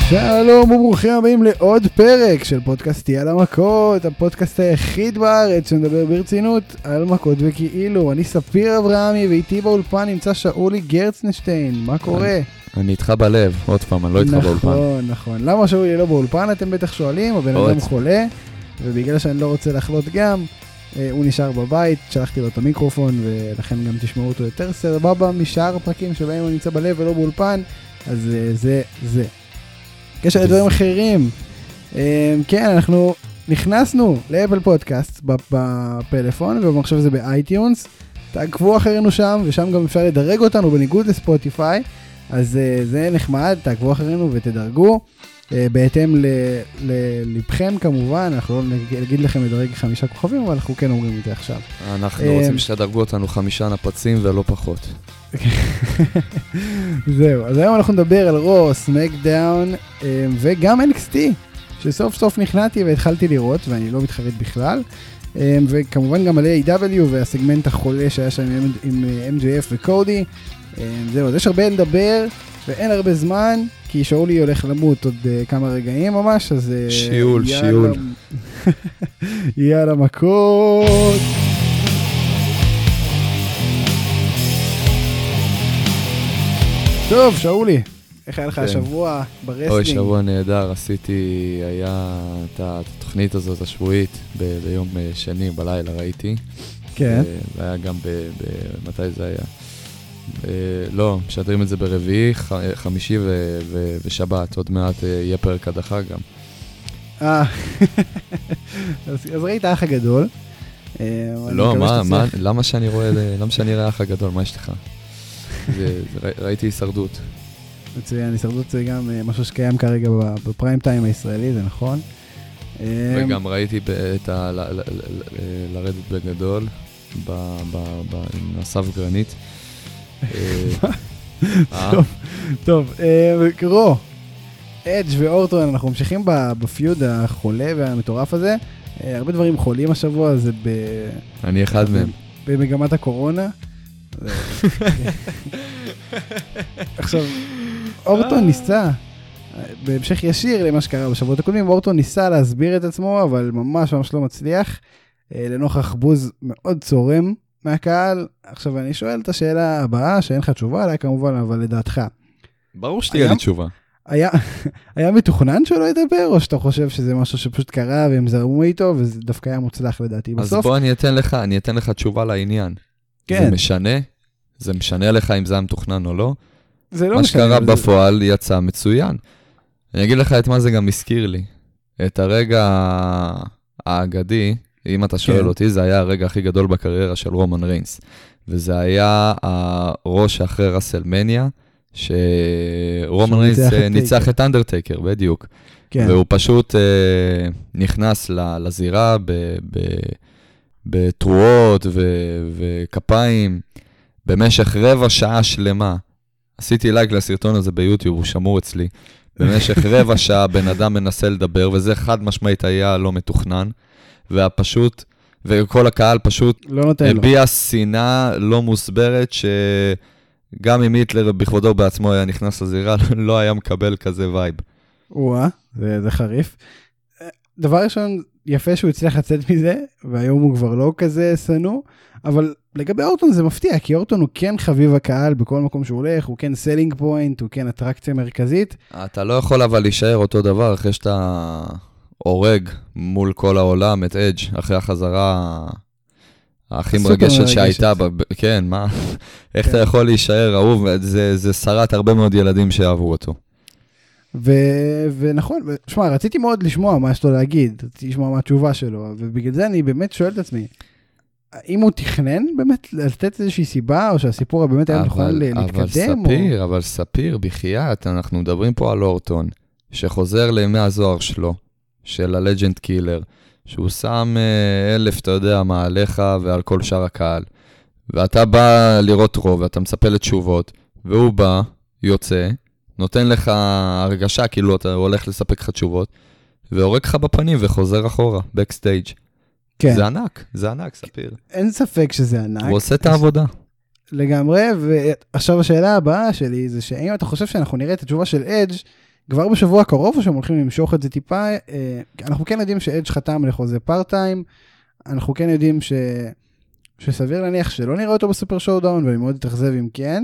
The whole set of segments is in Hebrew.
שלום וברוכים הבאים לעוד פרק של פודקאסטי על המכות, הפודקאסט היחיד בארץ שמדבר ברצינות על מכות וכאילו. אני ספיר אברהמי ואיתי באולפן נמצא שאולי גרצנשטיין. מה קורה? אני איתך בלב, עוד פעם, אני לא איתך באולפן. נכון. למה שאולי לא באולפן? אתם בטח שואלים, הבן אדם חולה, ובגלל שאני לא רוצה לחלות גם, הוא נשאר בבית, שלחתי לו את המיקרופון, ולכן גם תשמעו אותו יותר סבבה משאר הפרקים שבהם הוא נמצא בלב ולא באולפן, אז זה. קשר לדברים אחרים. כן, אנחנו נכנסנו לאפל פודקאסט בפלאפון, ובמחשב זה באייטיונס. תעקבו אחרינו שם, ושם גם אפשר לדרג אותנו בניגוד לספוטיפיי. אז זה נחמד, תעקבו אחרינו ותדרגו. בהתאם ללבכם כמובן, אנחנו לא נגיד לכם לדרג 5 כוכבים, אבל אנחנו כן אומרים את זה עכשיו. אנחנו רוצים שתדרגו אותנו 5 נפצים ולא פחות. זהו, אז היום אנחנו נדבר על רו, סמקדאון וגם NXT, שסוף סוף נכנעתי והתחלתי לראות, ואני לא מתחרט בכלל, וכמובן גם על AEW והסגמנט החולה שהיה שם עם MJF וקודי. זהו, אז יש הרבה לדבר ואין הרבה זמן, כי שאולי הולך למות עוד כמה רגעים ממש, אז שיעול. יאללה מכות. טוב, שאולי, איך היה לך השבוע ברסלינג? אוי, שבוע נהדר, היה את התוכנית הזאת השבועית ביום שני בלילה ראיתי. כן. והיה גם מתי זה היה? לא, משדרים את זה ברביעי, חמישי ושבת, עוד מעט יהיה פרק הדחה גם. אז ראית האח הגדול. לא, למה שאני אראה האח הגדול, מה יש לך? ראיתי הישרדות. מצוין, הישרדות זה גם משהו שקיים כרגע בפריים טיים הישראלי, זה נכון. וגם ראיתי לרדת בגדול, עם אסף גרנית. טוב, רו, אדג' ואורטון, אנחנו ממשיכים בפיוד החולה והמטורף הזה. הרבה דברים חולים השבוע, זה אני אחד מהם. במגמת הקורונה. עכשיו, אורטון ניסה, בהמשך ישיר למה שקרה בשבועות הקודמים, אורטון ניסה להסביר את עצמו, אבל ממש לא מצליח, לנוכח בוז מאוד צורם מהקהל. עכשיו אני שואל את השאלה הבאה, שאין לך תשובה עליה כמובן, אבל לדעתך. ברור שתהיה לי תשובה. היה מתוכנן שלא ידבר, או שאתה חושב שזה משהו שפשוט קרה, והם זרמו איתו, וזה דווקא היה מוצלח לדעתי בסוף? אז בוא אני אתן לך תשובה לעניין. כן. זה משנה לך אם זה היה מתוכנן או לא. זה לא מה משנה. שקרה בפועל יצא מצוין. אני אגיד לך את מה זה גם הזכיר לי. את הרגע האגדי, אם אתה שואל אותי, זה היה הרגע הכי גדול בקריירה של רומן ריינס. וזה היה הראש אחרי רסלמניה, שרומן ריינס ניצח את אנדרטייקר, בדיוק. והוא פשוט נכנס לזירה בתרועות וכפיים, במשך רבע שעה שלמה. עשיתי לייק לסרטון הזה ביוטיוב, הוא שמור אצלי. במשך רבע שעה בן אדם מנסה לדבר, וזה חד משמעית היה לא מתוכנן. והפשוט, וכל הקהל פשוט הביע שנאה לא מוסברת, שגם אם היטלר בכבודו בעצמו היה נכנס לזירה, לא היה מקבל כזה וייב. זה חריף. דבר ראשון, יפה שהוא הצליח לצאת מזה, והיום הוא כבר לא כזה סנו, אבל לגבי אורטון זה מפתיע, כי אורטון הוא כן חביב הקהל בכל מקום שהוא הולך, הוא כן סלינג פוינט, הוא כן אטרקציה מרכזית. אתה לא יכול אבל להישאר אותו דבר אחרי שאתה הורג מול כל העולם את אדג' אחרי החזרה הכי מרגשת שהייתה. כן, מה? איך אתה יכול להישאר אהוב? זה שרת הרבה מאוד ילדים שאהבו אותו. ונכון, שמע, רציתי מאוד לשמוע מה יש לו להגיד, רציתי לשמוע מה התשובה שלו, ובגלל זה אני באמת שואל את עצמי, האם הוא תכנן באמת לתת איזושהי סיבה, או שהסיפור באמת היה נכון להתקדם? אבל ספיר, בחייאת, אנחנו מדברים פה על אורטון, שחוזר לימי הזוהר שלו, של הלג'נד קילר, שהוא שם 1000, אתה יודע, מה עליך ועל כל שאר הקהל, ואתה בא לראות רוב, ואתה מצפה לתשובות, והוא בא, יוצא, נותן לך הרגשה כאילו אתה הולך לספק לך תשובות, והורג לך בפנים וחוזר אחורה, בקסטייג'. כן. זה ענק, ספיר. אין ספק שזה ענק. הוא עושה את העבודה. לגמרי, ועכשיו השאלה הבאה שלי זה שהאם אתה חושב שאנחנו נראה את התשובה של אדג' כבר בשבוע הקרוב, או שהם הולכים למשוך את זה טיפה, אנחנו כן יודעים שאדג' חתם לחוזה פארט-טיים, אנחנו כן יודעים שסביר להניח שלא נראה אותו בסופר שואודאון, ואני מאוד אתאכזב אם כן,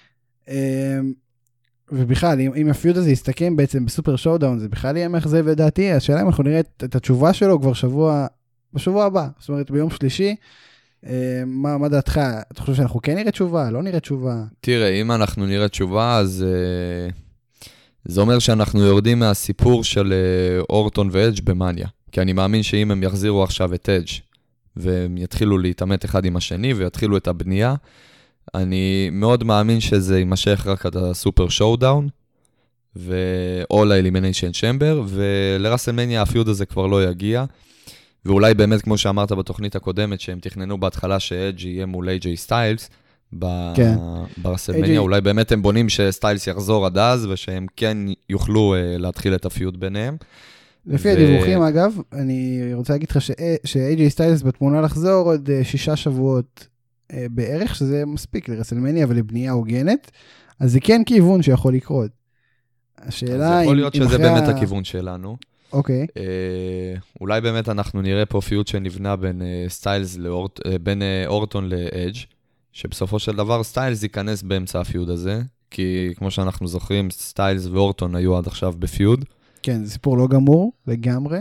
ובכלל, אם הפיוד הזה יסתכם בעצם בסופר שואודאון, זה בכלל יהיה מאכזב לדעתי, השאלה אם אנחנו נראה את התשובה שלו כבר בשבוע הבא, זאת אומרת ביום שלישי, מה דעתך? אתה חושב שאנחנו כן נראה תשובה? לא נראה תשובה? תראה, אם אנחנו נראה תשובה, אז זה אומר שאנחנו יורדים מהסיפור של אורטון ואדג' במאניה. כי אני מאמין שאם הם יחזירו עכשיו את אדג' והם יתחילו להתאמת אחד עם השני ויתחילו את הבנייה, אני מאוד מאמין שזה יימשך רק עד הסופר שואודאון, או לאלימיניישן צ'מבר, ולרסלמניה הפיוד הזה כבר לא יגיע. ואולי באמת, כמו שאמרת בתוכנית הקודמת, שהם תכננו בהתחלה שאדג' יהיה מול AJ סטיילס, ברסלמניה, אולי באמת הם בונים שסטיילס יחזור עד אז, ושהם כן יוכלו להתחיל את הפיוד ביניהם. לפי הדיווחים, אגב, אני רוצה להגיד לך ש-AJ סטיילס בתמונה לחזור עוד 6 שבועות בערך, שזה מספיק לרסלמניה ולבנייה הוגנת, אז זה כן כיוון שיכול לקרות. השאלה יכול להיות שזה באמת הכיוון שלנו. אוקיי. אולי באמת אנחנו נראה פה פיוד שנבנה בין סטיילס בין אורטון לאדג', שבסופו של דבר סטיילס ייכנס באמצע הפיוד הזה, כי כמו שאנחנו זוכרים, סטיילס ואורטון היו עד עכשיו בפיוד. כן, זה סיפור לא גמור, לגמרי.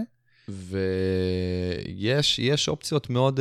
ויש אופציות מאוד,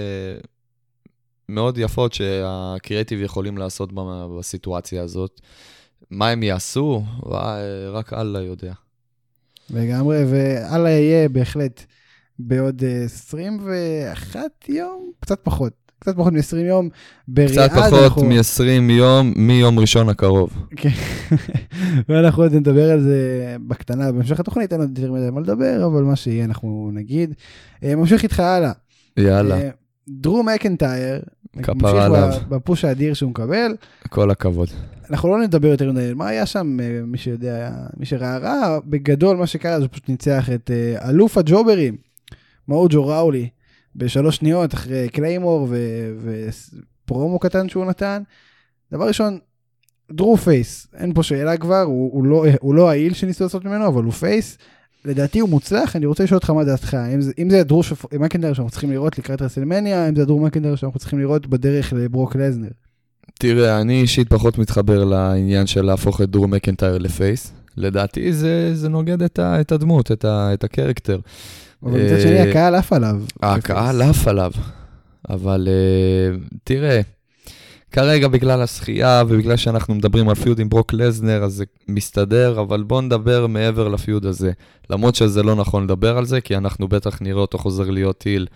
מאוד יפות שהקריאטיב יכולים לעשות בסיטואציה הזאת. מה הם יעשו? רק אללה יודע. לגמרי, ואללה יהיה בהחלט בעוד 21 יום, קצת פחות מ-20 יום, קצת פחות מ-20 יום, מיום ראשון הקרוב. כן, ואנחנו עוד נדבר על זה בקטנה, בהמשך התוכנית, אין עוד יותר מדי מה לדבר, אבל מה שיהיה אנחנו נגיד. ממשיך איתך הלאה. יאללה. דרו מקנטייר, כפרה עליו. בפוש האדיר שהוא מקבל. כל הכבוד. אנחנו לא נדבר יותר מדי, מה היה שם, מי שיודע, מי שראה, בגדול מה שקרה, זה פשוט ניצח את אלוף הג'וברים, מאוג'ו ראולי, ב3 שניות אחרי קליימור ופרומו קטן שהוא נתן. דבר ראשון, דרו פייס, אין פה שאלה כבר, הוא לא העיל שניסו לעשות ממנו, אבל הוא פייס, לדעתי הוא מוצלח. אני רוצה לשאול אותך מה דעתך, אם זה הדרו מקנטייר שאנחנו צריכים לראות לקראת רסלמניה, אם זה הדרו מקנטייר שאנחנו צריכים לראות בדרך לברוק לזנר. תראה, אני אישית פחות מתחבר לעניין של להפוך את דרו מקנטייר לפייס. לדעתי זה נוגד את הדמות, את הקרקטר. אבל מצד שני, הקהל עף עליו. הקהל עף עליו. אבל תראה, כרגע בגלל השחייה ובגלל שאנחנו מדברים על פיוד עם ברוק לזנר, אז זה מסתדר, אבל בוא נדבר מעבר לפיוד הזה. למרות שזה לא נכון לדבר על זה, כי אנחנו בטח נראה אותו חוזר להיות היל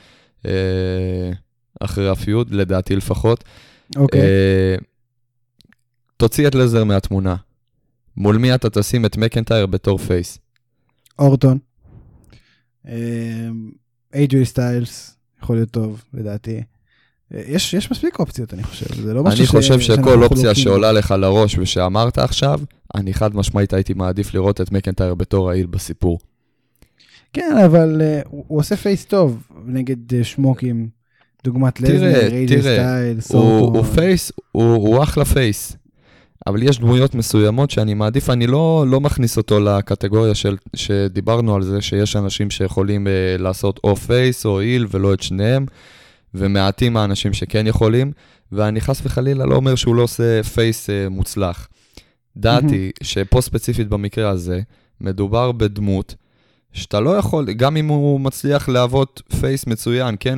אחרי הפיוד, לדעתי לפחות. אוקיי. תוציא את לזר מהתמונה. מול מי אתה תשים את מקנטייר בתור פייס? אורטון. AJ סטיילס, יכול להיות טוב, לדעתי. יש מספיק אופציות, אני חושב. זה לא משהו אני חושב שכל אופציה שעולה לך לראש ושאמרת עכשיו, אני חד משמעית הייתי מעדיף לראות את מקנטייר בתור העיל בסיפור. כן, אבל הוא עושה פייס טוב נגד שמוקים, דוגמת לזנר, AJ סטיילס. הוא פייס, הוא אחלה פייס. אבל יש דמויות מסוימות שאני מעדיף, אני לא מכניס אותו לקטגוריה שדיברנו על זה, שיש אנשים שיכולים לעשות או פייס או איל ולא את שניהם, ומעטים האנשים שכן יכולים, ואני חס וחלילה לא אומר שהוא לא עושה פייס מוצלח. דעתי שפה ספציפית במקרה הזה, מדובר בדמות שאתה לא יכול, גם אם הוא מצליח להוות פייס מצוין, כן,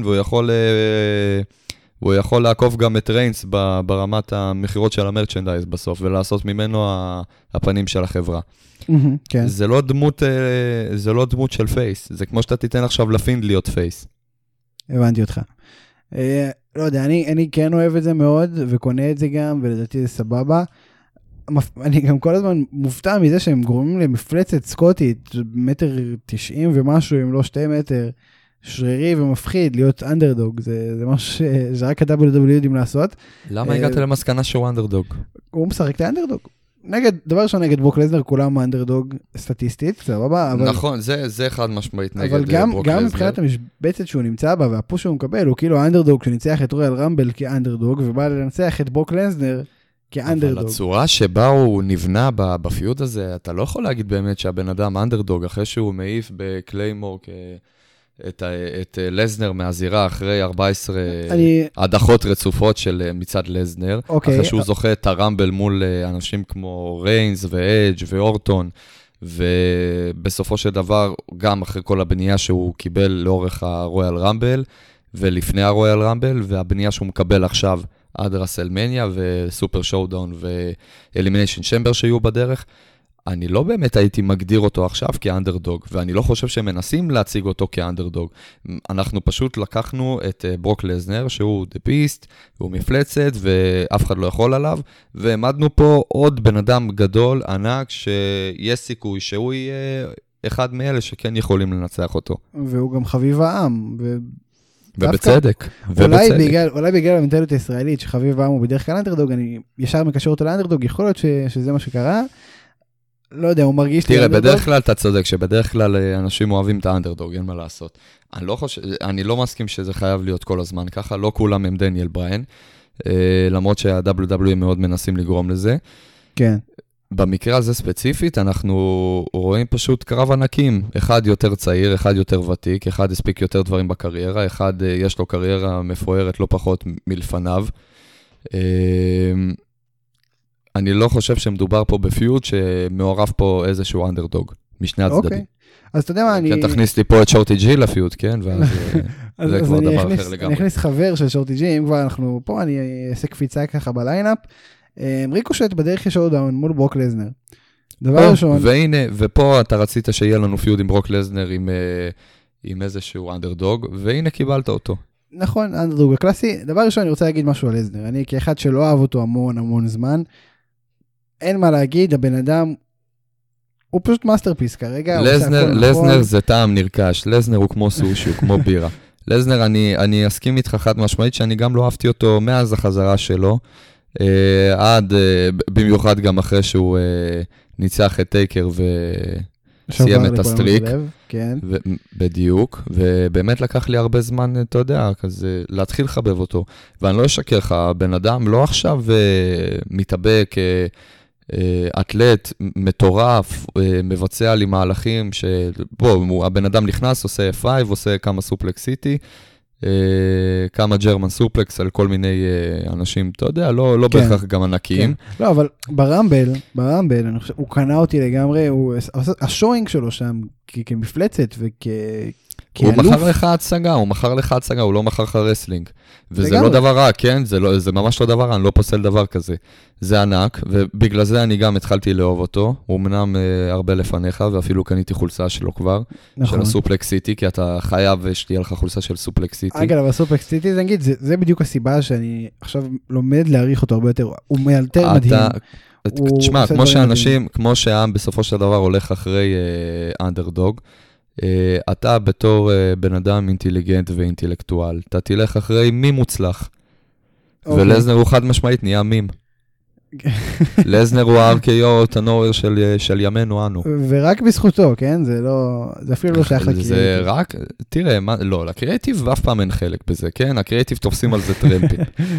והוא יכול לעקוף גם את ריינס ברמת המחירות של המרצ'נדייז בסוף, ולעשות ממנו הפנים של החברה. זה לא דמות של פייס, זה כמו שאתה תיתן עכשיו לפינד להיות פייס. הבנתי אותך. לא יודע, אני כן אוהב את זה מאוד, וקונה את זה גם, ולדעתי זה סבבה. אני גם כל הזמן מופתע מזה שהם גורמים למפלצת סקוטית, 1.90 מטר ומשהו, אם לא 2 מטר, שרירי ומפחיד, להיות אנדרדוג. זה משהו שרק ה-WWE יודעים לעשות. למה הגעת למסקנה שהוא אנדרדוג? הוא משחק את האנדרדוג. דבר ראשון נגד ברוק לזנר, כולם אנדרדוג סטטיסטית, סבבה. נכון, זה חד משמעית נגד ברוק לזנר. אבל גם מבחינת המשבצת שהוא נמצא בה, והפוש שהוא מקבל, הוא כאילו האנדרדוג שניצח את רויאל רמבל כאנדרדוג, ובא לנצח את ברוק לזנר כאנדרדוג. אבל הצורה שבה הוא נבנה בפיוד הזה, אתה לא יכול להגיד באמת שהבן אדם אנדרדוג, אחרי שהוא מעיף בקליימור את לזנר מהזירה, אחרי 14 הדחות רצופות של מצד לזנר, אחרי שהוא זוכה את הרמבל מול אנשים כמו ריינס ואדג' ואורטון, ובסופו של דבר, גם אחרי כל הבנייה שהוא קיבל לאורך הרויאל רמבל, ולפני הרויאל רמבל, והבנייה שהוא מקבל עכשיו עד רסלמניה, וסופר שואודאון ואלימיניישן צ'מבר שיהיו בדרך, אני לא באמת הייתי מגדיר אותו עכשיו כאנדרדוג, ואני לא חושב שהם מנסים להציג אותו כאנדרדוג. אנחנו פשוט לקחנו את ברוק לזנר, שהוא The Beast, הוא מפלצת, ואף אחד לא יכול עליו, ועמדנו פה עוד בן אדם גדול, ענק, שיש סיכוי שהוא יהיה אחד מאלה שכן יכולים לנצח אותו. והוא גם חביב העם, ובצדק. אולי בגלל המנטליות הישראלית, שחביב העם הוא בדרך כלל אנדרדוג, אני ישר מקשר אותו לאנדרדוג, יכול להיות שזה מה שקרה, לא יודע, הוא מרגיש לי אנדרדוג. תראה, בדרך כלל אתה צודק, שבדרך כלל אנשים אוהבים את האנדרדוג, אין מה לעשות. אני לא מסכים שזה חייב להיות כל הזמן ככה, לא כולם הם דניאל בריין, למרות מאוד מנסים לגרום לזה. כן. במקרה הזה ספציפית, אנחנו רואים פשוט קרב ענקים, אחד יותר צעיר, אחד יותר ותיק, אחד הספיק יותר דברים בקריירה, אחד יש לו קריירה מפוארת לא פחות מלפניו. אני לא חושב שמדובר פה בפיוד שמעורב פה איזשהו אנדרדוג, משני הצדדים. אוקיי, אז אתה יודע מה, כן, תכניס לי פה את שורטי ג'י לפיוד, כן? ואז זה כבר דבר אחר לגמרי. אני אכניס חבר של שורטי ג'י, אם כבר אנחנו פה, אני אעשה קפיצה ככה בליינאפ, ריקושט בדרך לשואודאון מול ברוק לזנר. דבר ראשון. והנה, ופה אתה רצית שיהיה לנו פיוד עם ברוק לזנר עם איזשהו אנדרדוג, והנה קיבלת אותו. נכון, אנדרדוג הקלאסי. דבר ראשון, אני רוצה להגיד משהו על לזנר. אני כאחד שלא אהב אותו המון זמן, אין מה להגיד, הבן אדם, הוא פשוט מאסטרפיס כרגע. לזנר זה טעם נרכש, לזנר הוא כמו סושי, הוא כמו בירה. לזנר, אני אסכים איתך חד משמעית, שאני גם לא אהבתי אותו מאז החזרה שלו, עד, במיוחד גם אחרי שהוא ניצח את טייקר וסיים את הסטריק. כן. בדיוק, ובאמת לקח לי הרבה זמן, אתה יודע, כזה, להתחיל לחבב אותו. ואני לא אשקר לך, הבן אדם לא עכשיו מתאבק, אתלט מטורף, מבצע לי מהלכים, שבוא, הבן אדם נכנס, עושה F5, עושה כמה סופלקסיטי, כמה ג'רמן סופלקס על כל מיני אנשים, אתה יודע, לא בהכרח גם ענקיים. לא, אבל ברמבל, הוא קנה אותי לגמרי, השואינג שלו שם כמפלצת הוא מכר לך הצגה, הוא לא מכר לך רסלינג. וזה לא דבר רע, כן? זה ממש לא דבר רע, אני לא פוסל דבר כזה. זה ענק, ובגלל זה אני גם התחלתי לאהוב אותו. הוא אמנם הרבה לפניך, ואפילו קניתי חולצה שלו כבר, של הסופלקס סיטי, כי אתה חייב שתהיה לך חולצה של סופלקס סיטי. אגב, אבל הסופלקס סיטי, זה בדיוק הסיבה שאני עכשיו לומד להעריך אותו הרבה יותר. הוא מאלתר מדהים. תשמע, כמו שהעם בסופו של דבר הולך אחרי אנדרדוג, אתה בתור בן אדם אינטליגנט ואינטלקטואל, אתה תלך אחרי מי מוצלח. ולזנר הוא חד משמעית נהיה מים. לזנר הוא ה-RKO, תנוער של ימינו אנו. ורק בזכותו, כן? זה אפילו לא שייך לקריאטיב. זה רק, תראה, לא, לקריאטיב אף פעם אין חלק בזה, כן? הקריאטיב תופסים על זה טרמפים.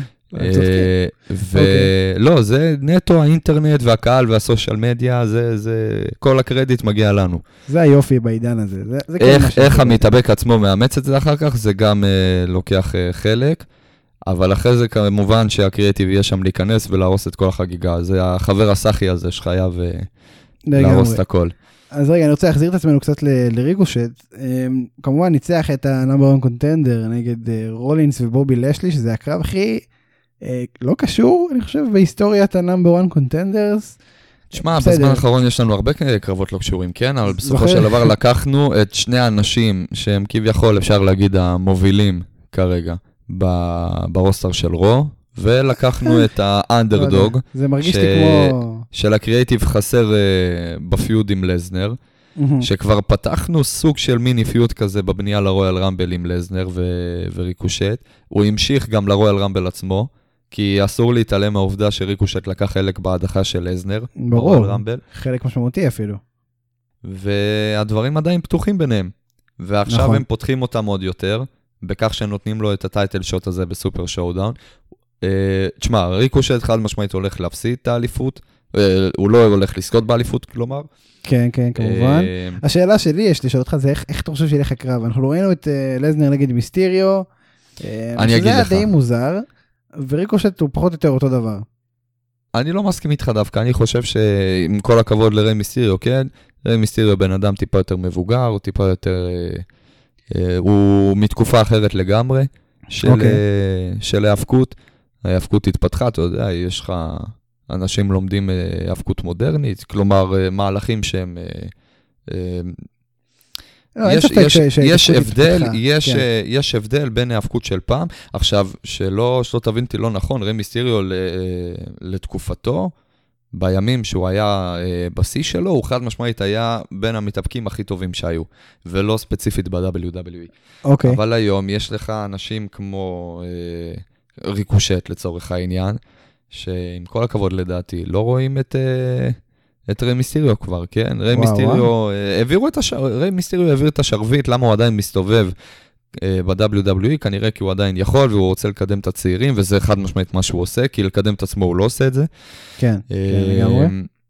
ולא, זה נטו האינטרנט והקהל והסושיאל מדיה, כל הקרדיט מגיע לנו. זה היופי בעידן הזה. איך המתאבק עצמו מאמץ את זה אחר כך, זה גם לוקח חלק, אבל אחרי זה כמובן שהקריאטיב יהיה שם להיכנס ולהרוס את כל החגיגה. זה החבר הסחי הזה שחייב להרוס את הכל. אז רגע, אני רוצה להחזיר את עצמנו קצת לריגושט. כמובן ניצח את הנאמבר 1 קונטנדר נגד רולינס ובובי לשלי, שזה הקרב הכי לא קשור, אני חושב, בהיסטוריית הנאמבר 1 קונטנדרס. תשמע, בזמן האחרון יש לנו הרבה קרבות לא קשורים, כן? אבל בסופו של דבר לקחנו את שני האנשים שהם כביכול, אפשר להגיד, המובילים כרגע ברוסטר של רו, ולקחנו את האנדרדוג, זה מרגיש לי כמו של הקריאטיב חסר בפיוד עם לזנר, שכבר פתחנו סוג של מיני פיוד כזה בבנייה לרויאל רמבל עם לזנר וריקושט. הוא המשיך גם לרויאל רמבל עצמו, כי אסור להתעלם מהעובדה שריקושט לקח חלק בהדחה של לזנר. ברור, חלק משמעותי אפילו. והדברים עדיין פתוחים ביניהם. ועכשיו הם פותחים אותם עוד יותר, בכך שנותנים לו את הטייטל שוט הזה בסופר שואודאון. תשמע, ריקושט חד משמעית הולך להפסיד את האליפות, הוא לא הולך לזכות באליפות, כלומר. כן, כן, כמובן. השאלה שלי, יש לשאול אותך, זה איך אתה חושב שילך הקרב? אנחנו ראינו את לזנר נגד מיסטריו, אני אגיד לך. שזה היה די מוזר, וריקושט הוא פחות או יותר אותו דבר. אני לא מסכים איתך דווקא, אני חושב שעם כל הכבוד לרי מיסטריו, כן? רי מיסטריו בן אדם טיפה יותר מבוגר, הוא טיפה יותר, הוא מתקופה אחרת לגמרי, של ההאבקות. ההאבקות התפתחה, אתה יודע, יש לך, אנשים לומדים האבקות מודרנית, כלומר, מהלכים שהם, יש הבדל בין ההאבקות של פעם. עכשיו, שלא תבינתי לא נכון, רי מיסטריו לתקופתו, בימים שהוא היה בשיא שלו, הוא חד משמעית היה בין המתאבקים הכי טובים שהיו, ולא ספציפית ב-WWE. אבל היום יש לך אנשים כמו ריקושט לצורך העניין, שעם כל הכבוד לדעתי, לא רואים את רי מיסטריו כבר, כן? רי מיסטריו העביר את השרביט, למה הוא עדיין מסתובב ב-WWE, כנראה כי הוא עדיין יכול, והוא רוצה לקדם את הצעירים, וזה חד משמעית מה שהוא עושה, כי לקדם את עצמו הוא לא עושה את זה. כן, לגמרי.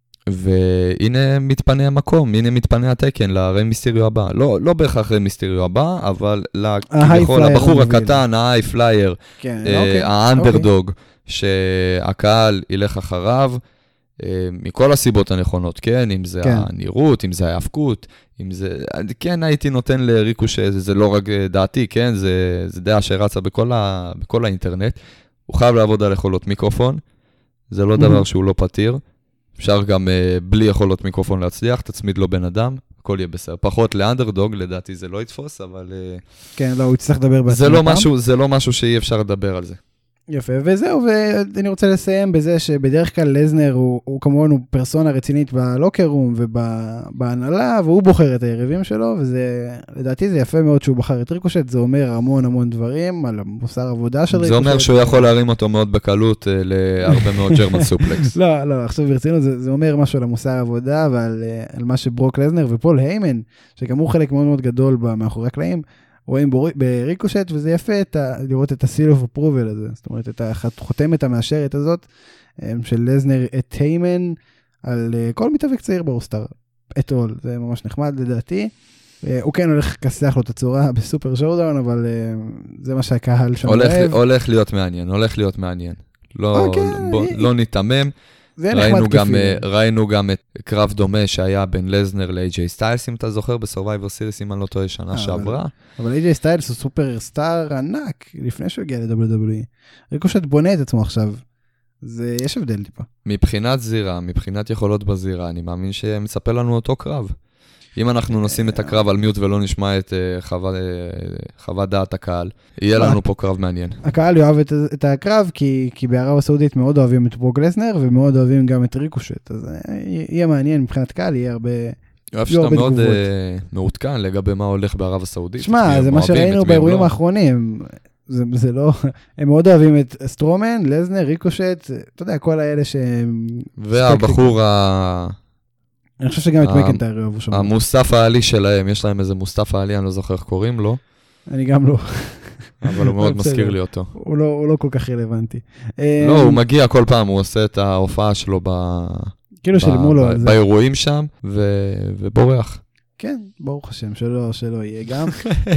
והנה מתפנה המקום, הנה מתפנה התקן לרי מיסטריו הבא. לא בהכרח רי מיסטריו הבא, אבל כביכול הבחור הקטן, ההיי פלייר, האנדרדוג, שהקהל ילך אחריו, מכל הסיבות הנכונות, כן? אם זה הנראות, אם זה ההאבקות, אם זה... כן, הייתי נותן לריקושט, זה לא רק דעתי, כן? זה דעה שרצה בכל האינטרנט. הוא חייב לעבוד על יכולות מיקרופון, זה לא דבר שהוא לא פתיר. אפשר גם בלי יכולות מיקרופון להצליח, תצמיד לו בן אדם, הכל יהיה בסדר. פחות לאנדרדוג, לדעתי זה לא יתפוס, אבל... כן, לא, הוא יצטרך לדבר בעצמם. זה לא משהו שאי אפשר לדבר על זה. יפה, וזהו, ואני רוצה לסיים בזה שבדרך כלל לזנר הוא כמובן הוא פרסונה רצינית בלוקר רום ובהנהלה, והוא בוחר את היריבים שלו, לדעתי זה יפה מאוד שהוא בחר את ריקושט, זה אומר המון דברים על המוסר עבודה של ריקושט. זה אומר שהוא יכול להרים אותו מאוד בקלות להרבה מאוד ג'רמן סופלקס. לא, עכשיו ברצינות, זה אומר משהו על המוסר העבודה ועל מה שברוק לזנר ופול היימן, שגם הוא חלק מאוד גדול מאחורי הקלעים, רואים בריקושט, וזה יפה לראות את ה-seal of approval הזה, זאת אומרת, את החותמת המאשרת הזאת, של לזנר את היימן, על כל מתאבק צעיר ברוסטר, את all, זה ממש נחמד לדעתי, הוא כן הולך לקסח לו את הצורה בסופר שואודאון, אבל זה מה שהקהל שם אוהב. הולך להיות מעניין, לא ניתמם, ראינו גם את קרב דומה שהיה בין לזנר ל-AJ סטיילס, אם אתה זוכר, בסורווייבר סיריס, אם אני לא טועה, שנה שעברה. אבל AJ סטיילס הוא סופר סטאר ענק, לפני שהוא הגיע ל-WWE. ריקושט בונה את עצמו עכשיו. יש הבדל טיפה. מבחינת זירה, מבחינת יכולות בזירה, אני מאמין שמצפה לנו אותו קרב. אם אנחנו נשים את הקרב על מיוט ולא נשמע את חוות דעת הקהל, יהיה לנו פה קרב מעניין. הקהל יאהב את הקרב, כי בערב הסעודית מאוד אוהבים את ברוק לסנר, ומאוד אוהבים גם את ריקושט. אז יהיה מעניין מבחינת קהל, יהיה הרבה... אוהב שאתה מאוד מעודכן לגבי מה הולך בערב הסעודית. שמע, זה מה שראינו באירועים האחרונים. זה לא... הם מאוד אוהבים את סטרומן, לסנר, ריקושט, אתה יודע, כל האלה שהם... והבחור אני חושב שגם את מקנטייר אוהבו שם. המוסף העלי שלהם, יש להם איזה מוסף העלי, אני לא זוכר איך קוראים לו. אני גם לא. אבל הוא מאוד מזכיר לי אותו. הוא לא כל כך רלוונטי. לא, הוא מגיע כל פעם, הוא עושה את ההופעה שלו באירועים שם, ובורח. כן, ברוך השם, שלא יהיה גם.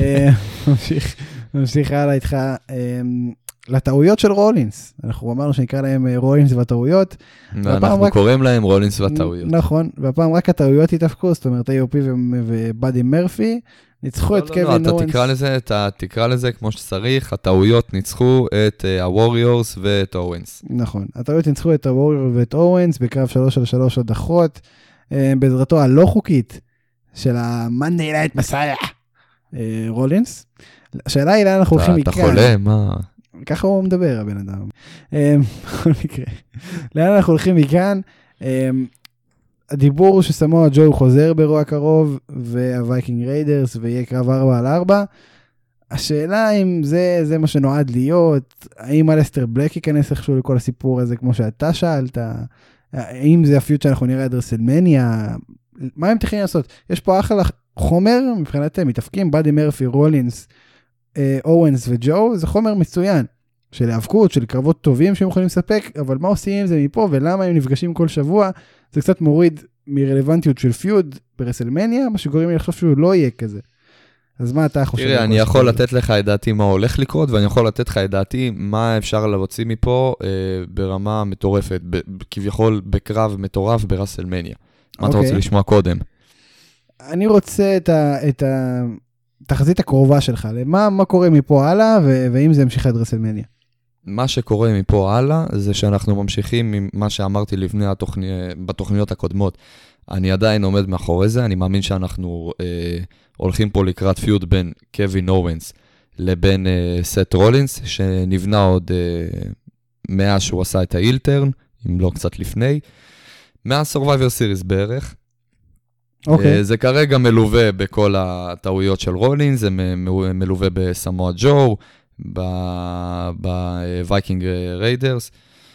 ממשיך הלאה איתך. לטעויות של רולינס. אנחנו אמרנו שנקרא להם רולינס והטעויות. ואנחנו קוראים להם רולינס והטעויות. נכון, והפעם רק הטעויות התאפקו, זאת אומרת, AOP ובאדי מרפי, ניצחו את קווין אורנס. אתה תקרא לזה כמו שצריך, הטעויות ניצחו את הווריורס ואת אורנס. נכון, הטעויות ניצחו את הווריורס ואת אורנס, בקרב 3-3 הדחות, בעזרתו הלא חוקית של ה-Monday Night Messiah, רולינס. השאלה היא לאן אנחנו הולכים מכאן. אתה חולה, מה... ככה הוא מדבר, הבן אדם. בכל מקרה. לאן אנחנו הולכים מכאן? הדיבור שסמואה ג'ו חוזר ברוע הקרוב, והווייקינג ריידרס, ויהיה קרב 4-4. השאלה אם זה מה שנועד להיות, האם אלסטר בלק ייכנס איכשהו לכל הסיפור הזה, כמו שאתה שאלת, האם זה הפיוט שאנחנו נראה את רסלמניה, מה הם תכנים לעשות? יש פה אחלה חומר, מבחינת מתאפקים, באדי מרפי, רולינס, אורנס וג'ו, זה חומר מצוין. של האבקות, של קרבות טובים שהם יכולים לספק, אבל מה עושים עם זה מפה, ולמה הם נפגשים כל שבוע, זה קצת מוריד מרלוונטיות של פיוד ברסלמניה, מה שגורם לי לחשוב שהוא לא יהיה כזה. אז מה אתה חושב? תראה, אני יכול לתת לך את דעתי מה הולך לקרות, ואני יכול לתת לך את דעתי מה אפשר להוציא מפה ברמה מטורפת, כביכול בקרב מטורף ברסלמניה. מה אתה רוצה לשמוע קודם? אני רוצה את התחזית הקרובה שלך, מה קורה מפה הלאה, ואם זה המשיך עד רסלמניה. מה שקורה מפה הלאה, זה שאנחנו ממשיכים ממה שאמרתי לפני בתוכניות הקודמות. אני עדיין עומד מאחורי זה, אני מאמין שאנחנו הולכים פה לקראת פיוד בין קווין אורנס לבין סט רולינס, שנבנה עוד מאז שהוא עשה את האילטרן, אם לא קצת לפני, מה-Survivor Series בערך. Okay. זה כרגע מלווה בכל הטעויות של רולינס, זה מלווה בסמואה ג'ו, בווייקינג ריידרס.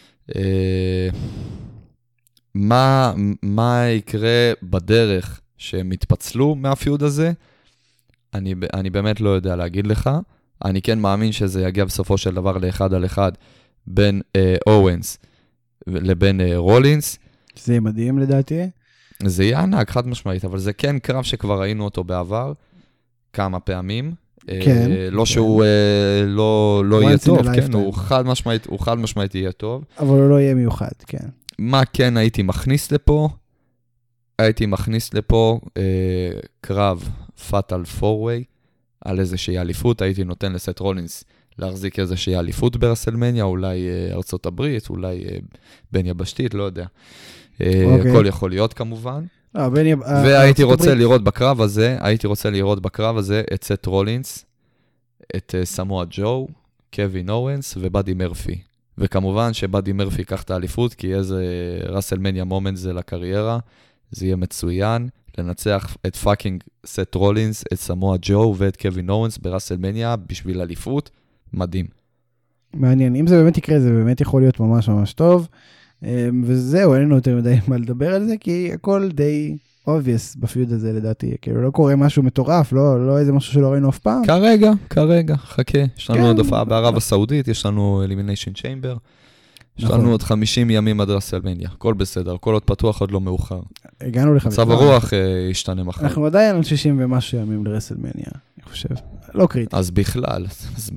מה יקרה בדרך שהם יתפצלו מהפיוד הזה? אני באמת לא יודע להגיד לך. אני כן מאמין שזה יגיע בסופו של דבר לאחד על אחד בין אורנס לבין רולינס. זה מדהים לדעתי. זה יהיה ענק, חד משמעית, אבל זה כן קרב שכבר ראינו אותו בעבר כמה פעמים. כן. לא שהוא לא יהיה טוב, כן, הוא חד משמעית יהיה טוב. אבל הוא לא יהיה מיוחד, כן. מה כן הייתי מכניס לפה? הייתי מכניס לפה קרב פאטל פור-ווי על איזושהי אליפות, הייתי נותן לסט רולינס להחזיק איזושהי אליפות ברסלמניה, אולי ארצות הברית, אולי בין יבשתית, לא יודע. הכל יכול להיות כמובן. והייתי רוצה לראות בקרב הזה, את סט רולינס, את סמואה ג'ו, קווין אורנס ובאדי מרפי. וכמובן שבאדי מרפי ייקח את האליפות, כי איזה רסלמניה מומנט זה לקריירה, זה יהיה מצוין, לנצח את פאקינג סט רולינס, את סמואה ג'ו ואת קווין אורנס ברסלמניה בשביל אליפות, מדהים. מעניין, אם זה באמת יקרה, זה באמת יכול להיות ממש ממש טוב, וזהו, אין לנו יותר מדי מה לדבר על זה, כי הכל די obvious בפיוד הזה לדעתי, כאילו לא קורה משהו מטורף, לא איזה משהו שלא ראינו אף פעם. כרגע, חכה, יש לנו עוד הופעה בערב הסעודית, יש לנו Elimination Chamber, יש לנו עוד 50 ימים עד רסלמניה, הכל בסדר, הכל עוד פתוח, עוד לא מאוחר. הגענו לך. מצב הרוח ישתנה מחר. אנחנו עדיין על 60 ומשהו ימים לרסלמניה, אני חושב. לא קריטי. אז בכלל.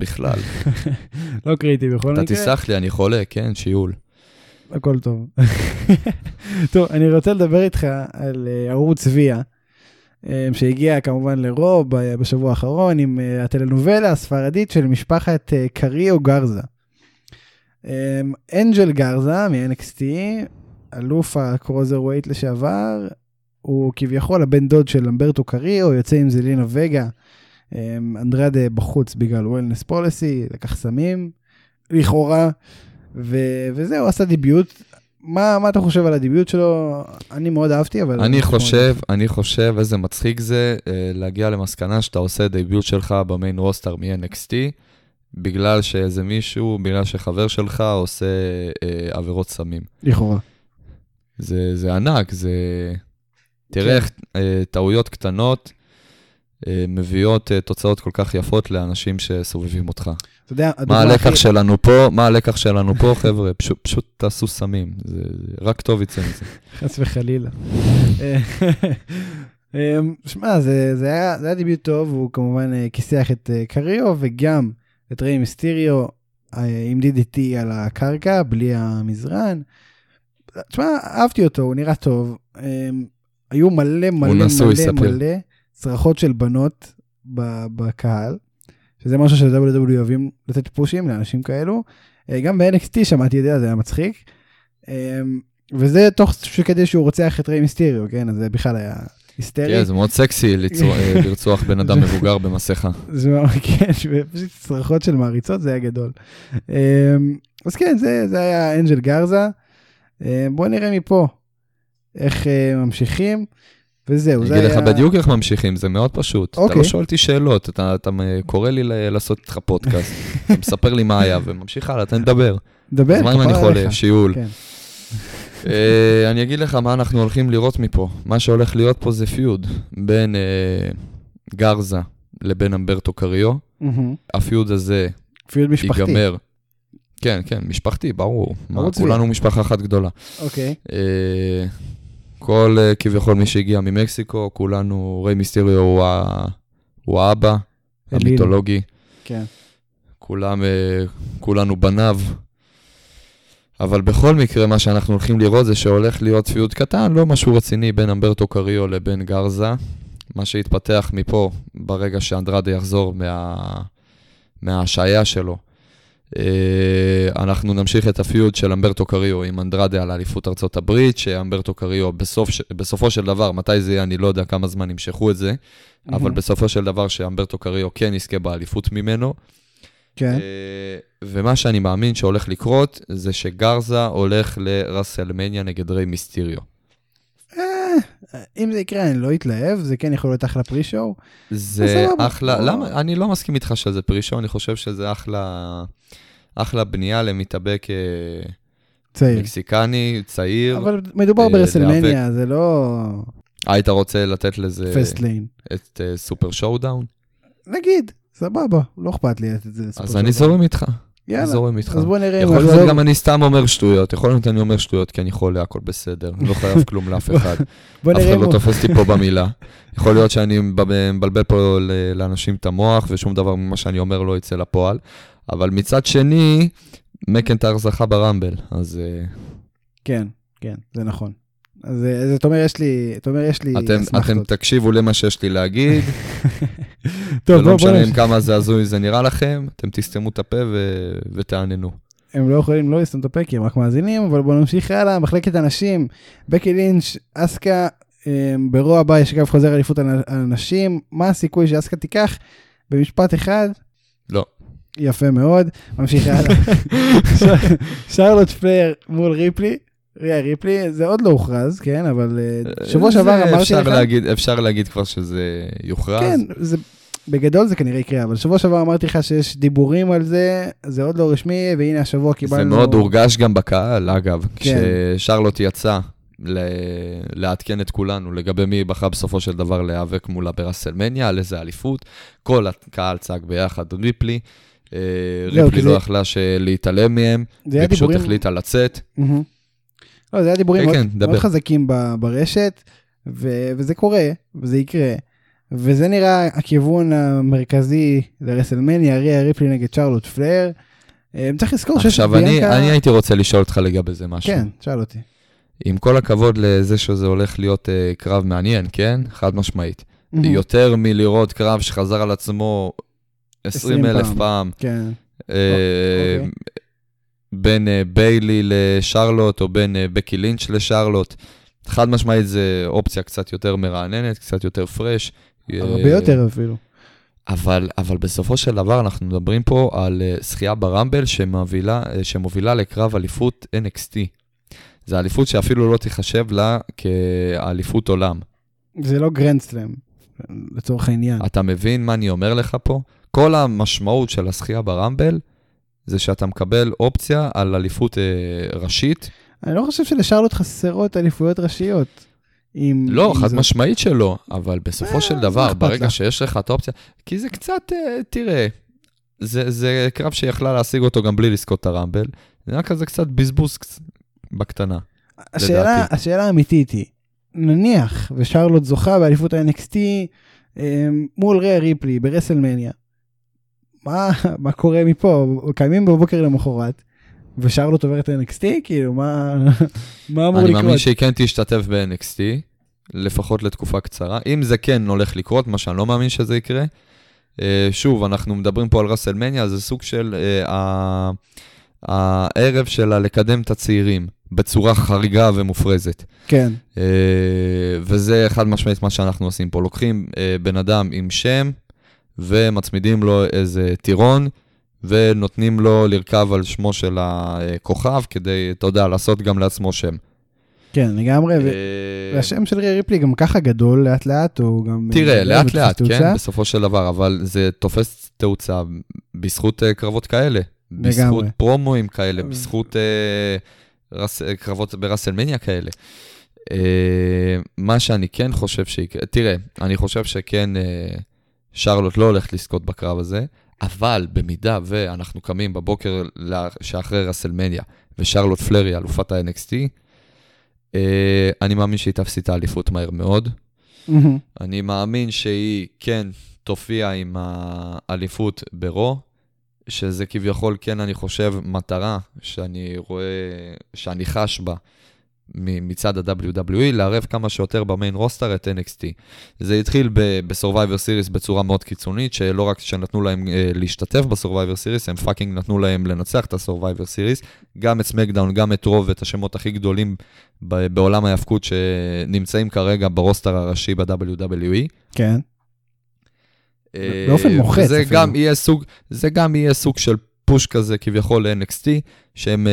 לא קריטי בכל מקרה. אתה תסלח לי, אני חולה, כן, שיעול. הכל טוב. טוב, אני רוצה לדבר איתך על ערוץ ויה, שהגיע כמובן לרוב בשבוע האחרון, עם הטלנובלה הספרדית של משפחת קריו גרזה. אנג'ל גרזה מ-NXT, אלוף הקרוזר ווייט לשעבר, הוא כביכול הבן דוד של למברטו קריו, יוצא עם זלינה וגה, אנדרדה בחוץ בגלל וולנס פוליסי, לקח סמים, לכאורה, וזהו, עשה דיביוט. מה אתה חושב על הדיביוט שלו? אני מאוד אהבתי, אבל... אני חושב איזה מצחיק זה להגיע למסקנה שאתה עושה דיביוט שלך במיין רוסטר מ-NXT, בגלל שאיזה מישהו, בגלל שחבר שלך עושה עבירות סמים. לכאורה. זה ענק, זה... תראה איך טעויות קטנות מביאות תוצאות כל כך יפות לאנשים שסובבים אותך. אתה יודע, מה הלקח שלנו פה, חבר'ה? פשוט תעשו סמים. זה רק טוב יצא מזה. חס וחלילה. שמע, זה היה דיביוט טוב, הוא כמובן כיסח את קריו, וגם את ריי מיסטריו עם DDT על הקרקע, בלי המזרן. תשמע, אהבתי אותו, הוא נראה טוב. היו מלא צרחות של בנות בקהל, שזה משהו ש-WWE אוהבים לתת פושים לאנשים כאלו. גם ב-NXT שמעתי את זה, זה היה מצחיק. וזה תוך שכדי שהוא רוצח את ריי מיסטריו, כן? אז זה בכלל היה היסטרי. כן, זה מאוד סקסי לרצוח בן אדם מבוגר במסכה. כן, פשוט צרחות של מעריצות, זה היה גדול. אז כן, זה היה אנג'ל גרזה. בואו נראה מפה איך ממשיכים. וזהו, אני אגיד לך בדיוק איך ממשיכים, זה מאוד פשוט. אתה לא שואל אותי שאלות, אתה קורא לי לעשות איתך פודקאסט, אתה מספר לי מה היה, וממשיך הלאה, אתה נדבר. דבר, כפרה עליך. אני חולה, שיעול. אני אגיד לך מה אנחנו הולכים לראות מפה. מה שהולך להיות פה זה פיוד, בין גרזה לבין אמברטו קריו. הפיוד הזה ייגמר כן, כן, משפחתי, ברור. ברור צבי. כולנו משפחה אחת גדולה. אוקיי. כל כביכול מי שהגיע ממקסיקו, כולנו, ריי מיסטריו הוא האבא, המיתולוגי. כן. כולנו בניו. אבל בכל מקרה, מה שאנחנו הולכים לראות זה שהולך להיות פיוד קטן, לא משהו רציני בין אמברטו קריו לבין גרזה. מה שהתפתח מפה, ברגע שאנדרדה יחזור מההשעיה שלו. אנחנו נמשיך את הפיוד של אמברטו קריו עם אנדרדה על האליפות ארצות הברית, שאמברטו קריו בסופו של דבר, מתי זה יהיה, אני לא יודע כמה זמן ימשכו את זה, אבל בסופו של דבר שאמברטו קריו כן יזכה באליפות ממנו. כן. ומה שאני מאמין שהולך לקרות, זה שגרזה הולך לרסלמניה נגד ריי מיסטריו. אם זה יקרה, אני לא אתלהב, זה כן יכול להיות אחלה פרי-שואו. זה אחלה, למה? אני לא מסכים איתך שזה פרי-שואו, אני חושב שזה אחלה בנייה למתאבק מקסיקני, צעיר. אבל מדובר ברסלמניה, זה לא... היית רוצה לתת לזה... פסט-ליין. את סופר שואו-דאון? נגיד, סבבה, לא אכפת לי את זה. אז אני זורם איתך. יאללה, אז בוא נראה. יכול להיות גם אני סתם אומר שטויות, יכול להיות אני אומר שטויות כי אני חולה, הכל בסדר, לא חייב כלום לאף אחד. אף אחד לא תופס לי פה במילה. יכול להיות שאני מבלבל פה לאנשים את המוח, ושום דבר ממה שאני אומר לא יצא לפועל, אבל מצד שני, מקנטייר זכה ברמבל, אז... כן, כן, זה נכון. אז זאת אומרת, יש לי... אתם תקשיבו למה שיש לי להגיד, ולא משנה אם כמה זה הזוי זה נראה לכם, אתם תסתמו את הפה ותעננו. הם לא יכולים לא לסתום את הפה, כי הם רק מאזינים, אבל בואו נמשיך הלאה, מחלקת אנשים, בקי לינץ', אסקה, ברוע הבא יש אגב חוזר אליפות על אנשים, מה הסיכוי שאסקה תיקח? במשפט אחד? לא. יפה מאוד, ממשיך הלאה. שרלוט פלר מול ריפלי, ריפלי, זה עוד לא הוכרז, כן, אבל שבוע שעבר אמרתי לך... אפשר להגיד כבר שזה יוכרז. כן, בגדול זה כנראה יקרה, אבל שבוע שעבר אמרתי לך שיש דיבורים על זה, זה עוד לא רשמי, והנה השבוע קיבלנו... זה מאוד הורגש גם בקהל, אגב, כששרלוט יצא לעדכן את כולנו, לגבי מי בחר בסופו של דבר להיאבק מולה ברסלמניה, על איזה אליפות, כל הקהל צעק ביחד ריפלי, ריפלי לא יכלה להתעלם מהם, היא פשוט החליטה לצאת. לא, זה היה דיבורים מאוד חזקים ברשת, וזה קורה, וזה יקרה, וזה נראה הכיוון המרכזי לרסלמניה, ריה ריפלי נגד שרלוט פלר. צריך לזכור עכשיו, אני הייתי רוצה לשאול אותך לגבי זה משהו. כן, שאל אותי. עם כל הכבוד לזה שזה הולך להיות קרב מעניין, כן? חד משמעית. יותר מלראות קרב שחזר על עצמו 20,000 פעם. כן. בין ביילי לשרלוט, או בין בקי לינץ' לשרלוט. חד משמעית זה אופציה קצת יותר מרעננת, קצת יותר פרש. הרבה יותר אפילו. אבל בסופו של דבר אנחנו מדברים פה על זכייה ברמבל שמובילה לקרב אליפות NXT. זה אליפות שאפילו לא תחשב לה כאליפות עולם. זה לא גרנדסלאם, לצורך העניין. אתה מבין מה אני אומר לך פה? כל המשמעות של הזכייה ברמבל, זה שאתה מקבל אופציה על אליפות ראשית. אני לא חושב שלשרלוט חסרות אליפויות ראשיות. לא, חד משמעית שלא, אבל בסופו של דבר, ברגע שיש לך את האופציה, כי זה קצת, תראה, זה קרב שיכלה להשיג אותו גם בלי לזכות את הרמבל, זה היה כזה קצת בזבוז בקטנה. השאלה האמיתית היא, נניח ושרלוט זוכה באליפות ה-NXT מול ריה ריפלי ברסלמניה, מה קורה מפה? קיימים בבוקר למחרת, ושרלוט עוברת NXT? כאילו, מה אמור לקרות? אני מאמין שהיא כן תשתתף ב-NXT, לפחות לתקופה קצרה. אם זה כן הולך לקרות, מה שאני לא מאמין שזה יקרה, שוב, אנחנו מדברים פה על רסלמניה, זה סוג של הערב שלה לקדם את הצעירים, בצורה חריגה ומופרזת. כן. וזה חד משמעית מה שאנחנו עושים פה. לוקחים בן אדם עם שם, ומצמידים לו איזה טירון, ונותנים לו לרכב על שמו של הכוכב, כדי, אתה יודע, לעשות גם לעצמו שם. כן, לגמרי, והשם של ריה ריפלי גם ככה גדול, לאט לאט, או גם... תראה, לאט לאט, כן, בסופו של דבר, אבל זה תופס תאוצה בזכות קרבות כאלה, בזכות פרומואים כאלה, בזכות קרבות ברסלמניה כאלה. מה שאני כן חושב תראה, אני חושב שכן... שרלוט לא הולך לזכות בקרב הזה, אבל במידה ואנחנו קמים בבוקר שאחרי רסלמניה, ושרלוט פלרי, אלופת ה-NXT, אני מאמין שהיא תפסיד את האליפות מהר מאוד. אני מאמין שהיא כן תופיע עם האליפות ברו, שזה כביכול כן, אני חושב, מטרה שאני רואה, שאני חש בה מצד ה-WWE, לערב כמה שיותר במיין רוסטר את NXT. זה התחיל ב-Survivor Series בצורה מאוד קיצונית, שלא רק שנתנו להם להשתתף ב-Survivor Series, הם פאקינג נתנו להם לנצח את ה-Survivor Series, גם את סמקדאון, גם את רוב, את השמות הכי גדולים בעולם ההפקות שנמצאים כרגע ברוסטר הראשי ב-WWE. כן. באופן מוחץ. זה גם יהיה סוג של פוש כזה כביכול ל-NXT, שהם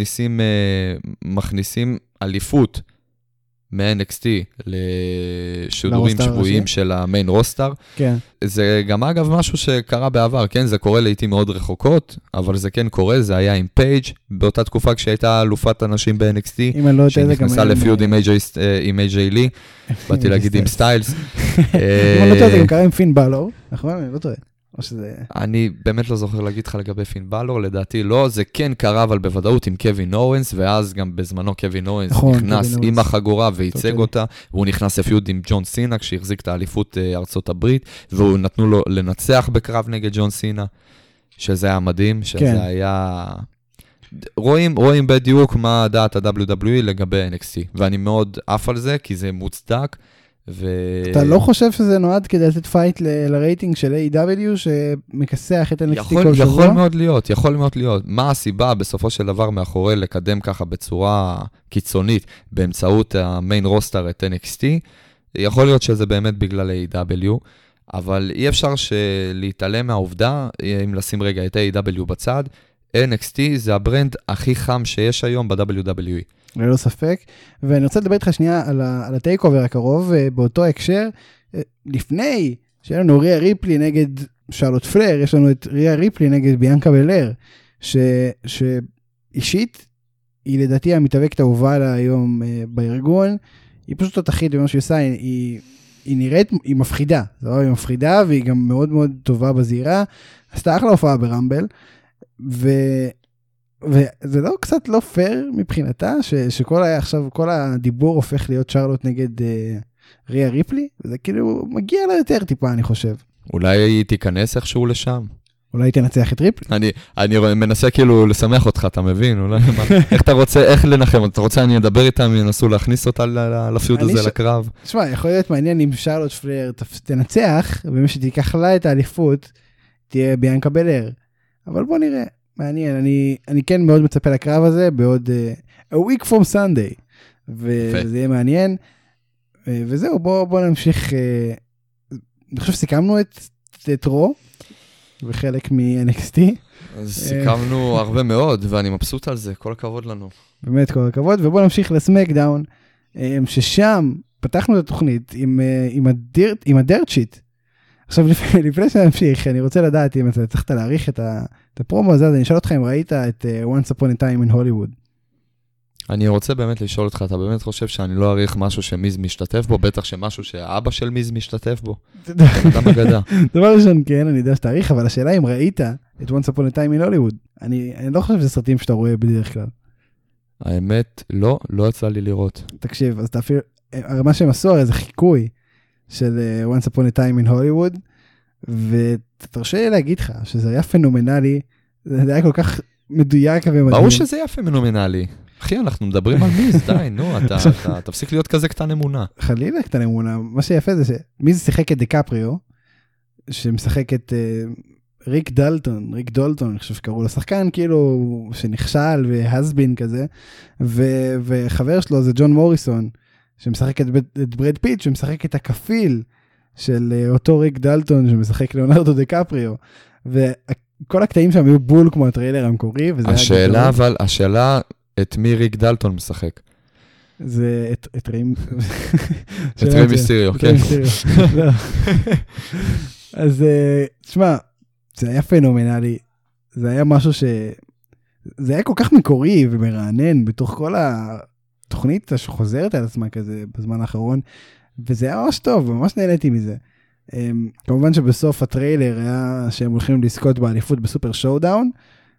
מכניסים אליפות מ-NXT לשידורים שבועיים של המיין רוסטר. כן. זה גם אגב משהו שקרה בעבר, כן? זה קורה לעתים מאוד רחוקות, אבל זה כן קורה, זה היה עם פייג' באותה תקופה כשהייתה אלופת אנשים ב-NXT, שנכנסה לפיוד עם AJ לי, באתי להגיד עם סטיילס. אם אני לא טועה, זה גם קרה עם פין בלור, נכון? אני לא טועה. אני באמת לא זוכר להגיד לך לגבי פין בלור, לדעתי לא, זה כן קרה, אבל בוודאות עם קווין אורנס, ואז גם בזמנו קווין אורנס נכנס עם החגורה וייצג אותה, והוא נכנס לפיוד עם ג'ון סינה, כשהחזיק את האליפות ארצות הברית, והוא נתנו לו לנצח בקרב נגד ג'ון סינה, שזה היה מדהים, שזה היה... רואים בדיוק מה דעת ה-WWE לגבי NXT, ואני מאוד עף על זה, כי זה מוצדק, אתה לא חושב שזה נועד כדי לתת פייט לרייטינג של A.W. שמכסח את NXT כל שבוע? יכול מאוד להיות. מה הסיבה בסופו של דבר מאחורי לקדם ככה בצורה קיצונית באמצעות המיין רוסטר את NXT? יכול להיות שזה באמת בגלל A.W. אבל אי אפשר להתעלם מהעובדה, אם לשים רגע את A.W. בצד, NXT זה הברנד הכי חם שיש היום ב-WWE. ללא ספק, ואני רוצה לדבר איתך שנייה על הטייק אובר הקרוב, באותו הקשר, לפני שיהיה לנו ריה ריפלי נגד שרלוט פלר, יש לנו את ריה ריפלי נגד ביאנקה בלר, שאישית, היא לדעתי המתאבקת האהובה לה היום בארגון, היא פשוט לא תחית במה שהיא עושה, היא נראית, היא מפחידה, היא מפחידה, והיא גם מאוד מאוד טובה בזירה, עשתה אחלה הופעה ברמבל, וזה לא קצת לא פייר מבחינתה, שכל עכשיו, כל הדיבור הופך להיות שרלוט נגד ריה ריפלי, וזה כאילו מגיע לה יותר טיפה, אני חושב. אולי היא תיכנס איכשהו לשם. אולי תנצח את ריפלי. אני מנסה כאילו לשמח אותך, אתה מבין? אולי, איך אתה רוצה, איך לנחם? אתה רוצה, אני אדבר איתם, ינסו להכניס אותה לפיוד הזה לקרב. תשמע, יכול להיות מעניין אם שרלוט פלר תנצח, ומי שתיקח לה את האליפות, תהיה ביאנקה בלר. אבל בוא נראה. מעניין, אני כן מאוד מצפה לקרב הזה, בעוד a week from Sunday, וזה יהיה מעניין, וזהו, בוא נמשיך, אני חושב שסיכמנו את רו, וחלק מ-NXT. אז סיכמנו הרבה מאוד, ואני מבסוט על זה, כל הכבוד לנו. באמת כל הכבוד, ובוא נמשיך לסמקדאון, ששם פתחנו את התוכנית עם הדירט שיט. עכשיו, לפני שנמשיך, אני רוצה לדעת אם אתה צריכת להעריך את הפרומו הזה, אז אני אשאל אותך אם ראית את Once Upon a Time in Hollywood. אני רוצה באמת לשאול אותך, אתה באמת חושב שאני לא אעריך משהו שמיז משתתף בו, בטח שמשהו שהאבא של מיז משתתף בו? אתה מגדה. דבר ראשון, כן, אני יודע שתעריך, אבל השאלה אם ראית את Once Upon a Time in Hollywood. אני לא חושב שזה סרטים שאתה רואה בדרך כלל. האמת, לא יצא לי לראות. תקשיב, אז אתה אפילו, מה שהם עשו הרי זה חיקוי של Once Upon a Time in Hollywood, ותרשה לי להגיד לך שזה היה פנומנלי, זה היה כל כך מדויק ומדהים. ברור שזה היה פנומנלי. אחי, אנחנו מדברים על מיז, די, נו, אתה תפסיק להיות כזה קטן אמונה. חלילה קטן אמונה, מה שיפה זה שמיז שיחק את דיקפריו, שמשחק את ריק דולטון, אני חושב שקראו לו שחקן, כאילו, שנכשל והסבין כזה, וחבר שלו זה ג'ון מוריסון, שמשחק את ברד פיט, שמשחק את הכפיל של אותו ריק דולטון, שמשחק ליאונרדו דיקפריו, וכל הקטעים שם היו בול כמו הטריילר המקורי, השאלה, את מי ריק דולטון משחק? זה את רים... את רים מיסטריו, כן. אז, תשמע, זה היה פנומנלי, זה היה משהו זה היה כל כך מקורי ומרענן בתוך כל התוכנית שחוזרת על עצמה כזה בזמן האחרון, וזה היה ממש טוב, ממש נהניתי מזה. כמובן שבסוף הטריילר היה שהם הולכים לזכות באליפות בסופר שואודאון.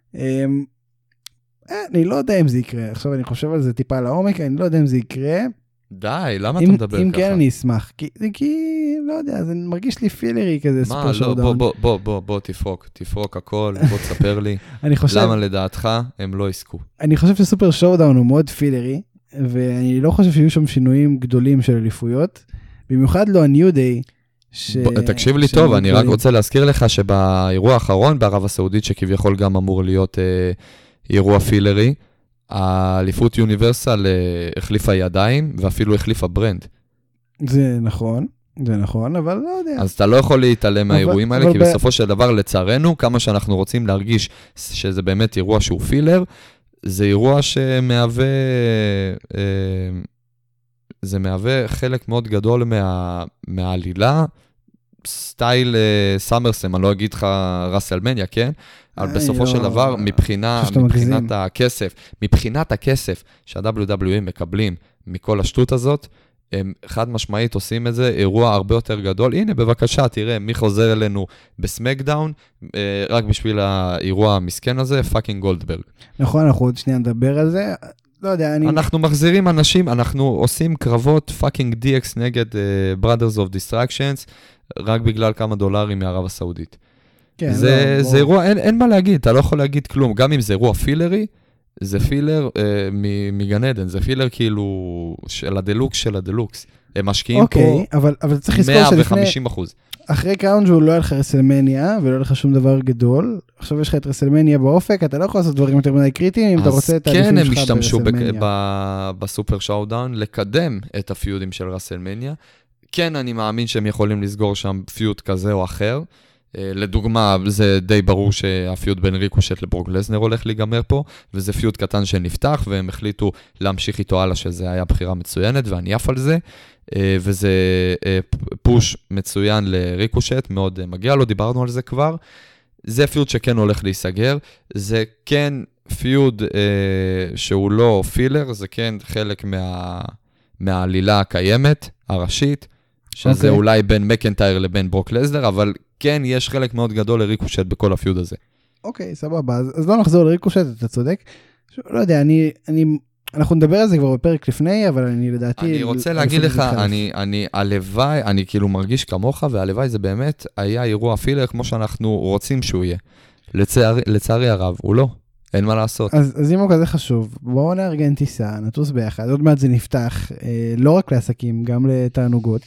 אני לא יודע אם זה יקרה, עכשיו אני חושב על זה טיפה לעומק, אני לא יודע אם זה יקרה. די, למה אתה מדבר ככה? אם כן, אני אשמח. כי, לא יודע, זה מרגיש לי פילרי כזה סופר שואודאון. בוא, תפרוק הכל, בוא תספר לי. למה לדעתך הם לא עסקו? אני חושב שסופר שואודאון הוא מאוד פילרי, ואני לא חושב שיהיו שם שינויים גדולים של אליפויות, במיוחד לא ה-New Day, תקשיב לי טוב, אני רק רוצה להזכיר לך שבאירוע האחרון בערב הסעודית, שכביכול גם אמור להיות אירוע פילרי, האליפות יוניברסל החליפה ידיים, ואפילו החליפה ברנד. זה נכון, אבל לא יודע. אז אתה לא יכול להתעלם מהאירועים האלה, כי בסופו של דבר, לצערנו, כמה שאנחנו רוצים להרגיש שזה באמת אירוע שהוא פילר, זה אירוע שמהווה, זה מהווה חלק מאוד גדול מהעלילה, סטייל סאמרסם, אני לא אגיד לך רסלמניה, כן? אבל בסופו של דבר, מבחינת הכסף שה-WWE מקבלים מכל השטות הזאת, הם חד משמעית עושים את זה, אירוע הרבה יותר גדול. הנה, בבקשה, תראה, מי חוזר אלינו בסמקדאון, רק בשביל האירוע המסכן הזה, פאקינג גולדברג. נכון, אנחנו עוד שנייה נדבר על זה. לא יודע, אנחנו מחזירים אנשים, אנחנו עושים קרבות פאקינג DX נגד Brothers of Distractions, רק בגלל כמה דולרים מערב הסעודית. כן, זה אירוע, אין מה להגיד, אתה לא יכול להגיד כלום. גם אם זה אירוע פילרי, זה פילר מגן עדן, זה פילר כאילו של הדלוקס. הם משקיעים פה 150%. אחרי קראון שהוא לא היה לך רסלמניה, ולא היה לך שום דבר גדול, עכשיו יש לך את רסלמניה באופק, אתה לא יכול לעשות דברים יותר מדי קריטיים, אם אתה רוצה את האליפים שלך ברסלמניה. אז כן, הם השתמשו בסופר שואודאון לקדם את הפיודים של רסלמניה. כן, אני מאמין שהם יכולים לסגור שם פיוד כזה או אחר. לדוגמה, זה די ברור שהפיוד בין ריקושט לברוק לסנר הולך להיגמר פה, וזה פיוד קטן שנפתח, והם החליטו להמשיך איתו הלאה, שזה היה בחירה מצוינת, ואני אף על זה, וזה פוש מצוין לריקושט, מאוד מגיע לו, דיברנו על זה כבר. זה פיוד שכן הולך להיסגר, זה כן פיוד שהוא לא פילר, זה כן חלק מהעלילה הקיימת, הראשית, שזה אולי בין מקנטייר לבין ברוק לסנר, אבל כן, יש חלק מאוד גדול לריקושט בכל הפיוד הזה. אוקיי, סבבה. אז לא נחזור לריקושט, אתה צודק. לא יודע, אנחנו נדבר על זה כבר בפרק לפני, אבל אני לדעתי... אני רוצה להגיד לך, הלוואי, אני כאילו מרגיש כמוך, והלוואי זה באמת היה אירוע פילר כמו שאנחנו רוצים שהוא יהיה. לצערי הרב, הוא לא. אין מה לעשות. אז אם הוא כזה חשוב, בואו נארגן טיסה, נטוס ביחד, עוד מעט זה נפתח, לא רק לעסקים, גם לתענוגות.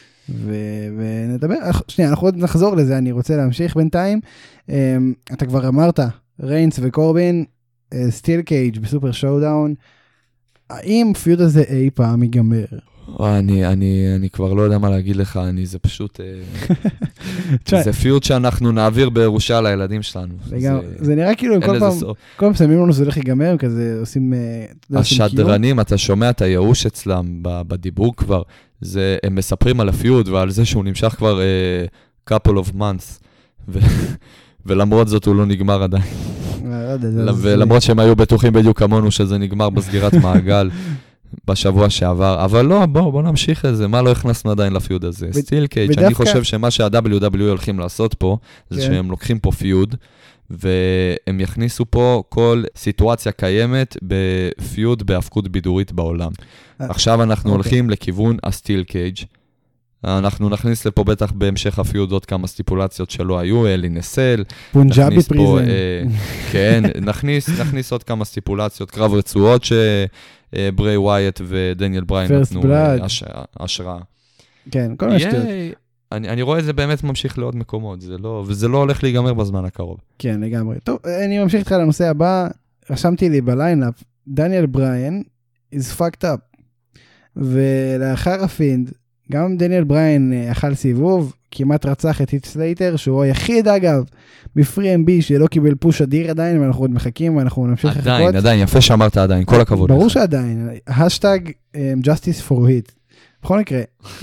ונדבר, שנייה, אנחנו עוד נחזור לזה, אני רוצה להמשיך בינתיים. אתה כבר אמרת, ריינס וקורבין, סטיל קייג' בסופר שואודאון, האם פיוד הזה אי פעם ייגמר? אני כבר לא יודע מה להגיד לך, זה פשוט, זה פיוד שאנחנו נעביר בירושה לילדים שלנו. זה נראה כאילו, כל פעם שמים לנו זה הולך להיגמר, כזה עושים... השדרנים, אתה שומע את הייאוש אצלם בדיבור כבר, הם מספרים על הפיוד ועל זה שהוא נמשך כבר couple of months, ולמרות זאת הוא לא נגמר עדיין. ולמרות שהם היו בטוחים בדיוק כמונו שזה נגמר בסגירת מעגל בשבוע שעבר, אבל לא, בוא נמשיך את זה, מה לא הכנסנו עדיין לפיוד הזה? סטיל קייג', אני חושב שמה שה-WWE הולכים לעשות פה, זה שהם לוקחים פה פיוד, והם יכניסו פה כל סיטואציה קיימת בפיוד בהפקות בידורית בעולם. עכשיו אנחנו הולכים לכיוון הסטיל קייג'. אנחנו נכניס לפה בטח בהמשך הפיוד עוד כמה סטיפולציות שלא היו, אלי נסל. פונג'אבי פריזן. כן, נכניס עוד כמה סטיפולציות, קרב רצועות שברי ווייט ודניאל בריין נתנו השראה. כן, כל מה שטויות. אני רואה את זה באמת ממשיך לעוד מקומות, וזה לא הולך להיגמר בזמן הקרוב. כן, לגמרי. טוב, אני ממשיך איתך לנושא הבא, רשמתי לי בליינאפ, דניאל בריין is fucked up, ולאחר הפינד, גם דניאל בריין אכל סיבוב, כמעט רצח את היט סלייטר, שהוא היחיד אגב, בפרי MB שלא קיבל פוש אדיר עדיין, ואנחנו עוד מחכים, ואנחנו נמשיך לחכות. עדיין, יפה שאמרת עדיין, כל הכבוד. ברור שעדיין, השטג justice for hit. בכל מקרה,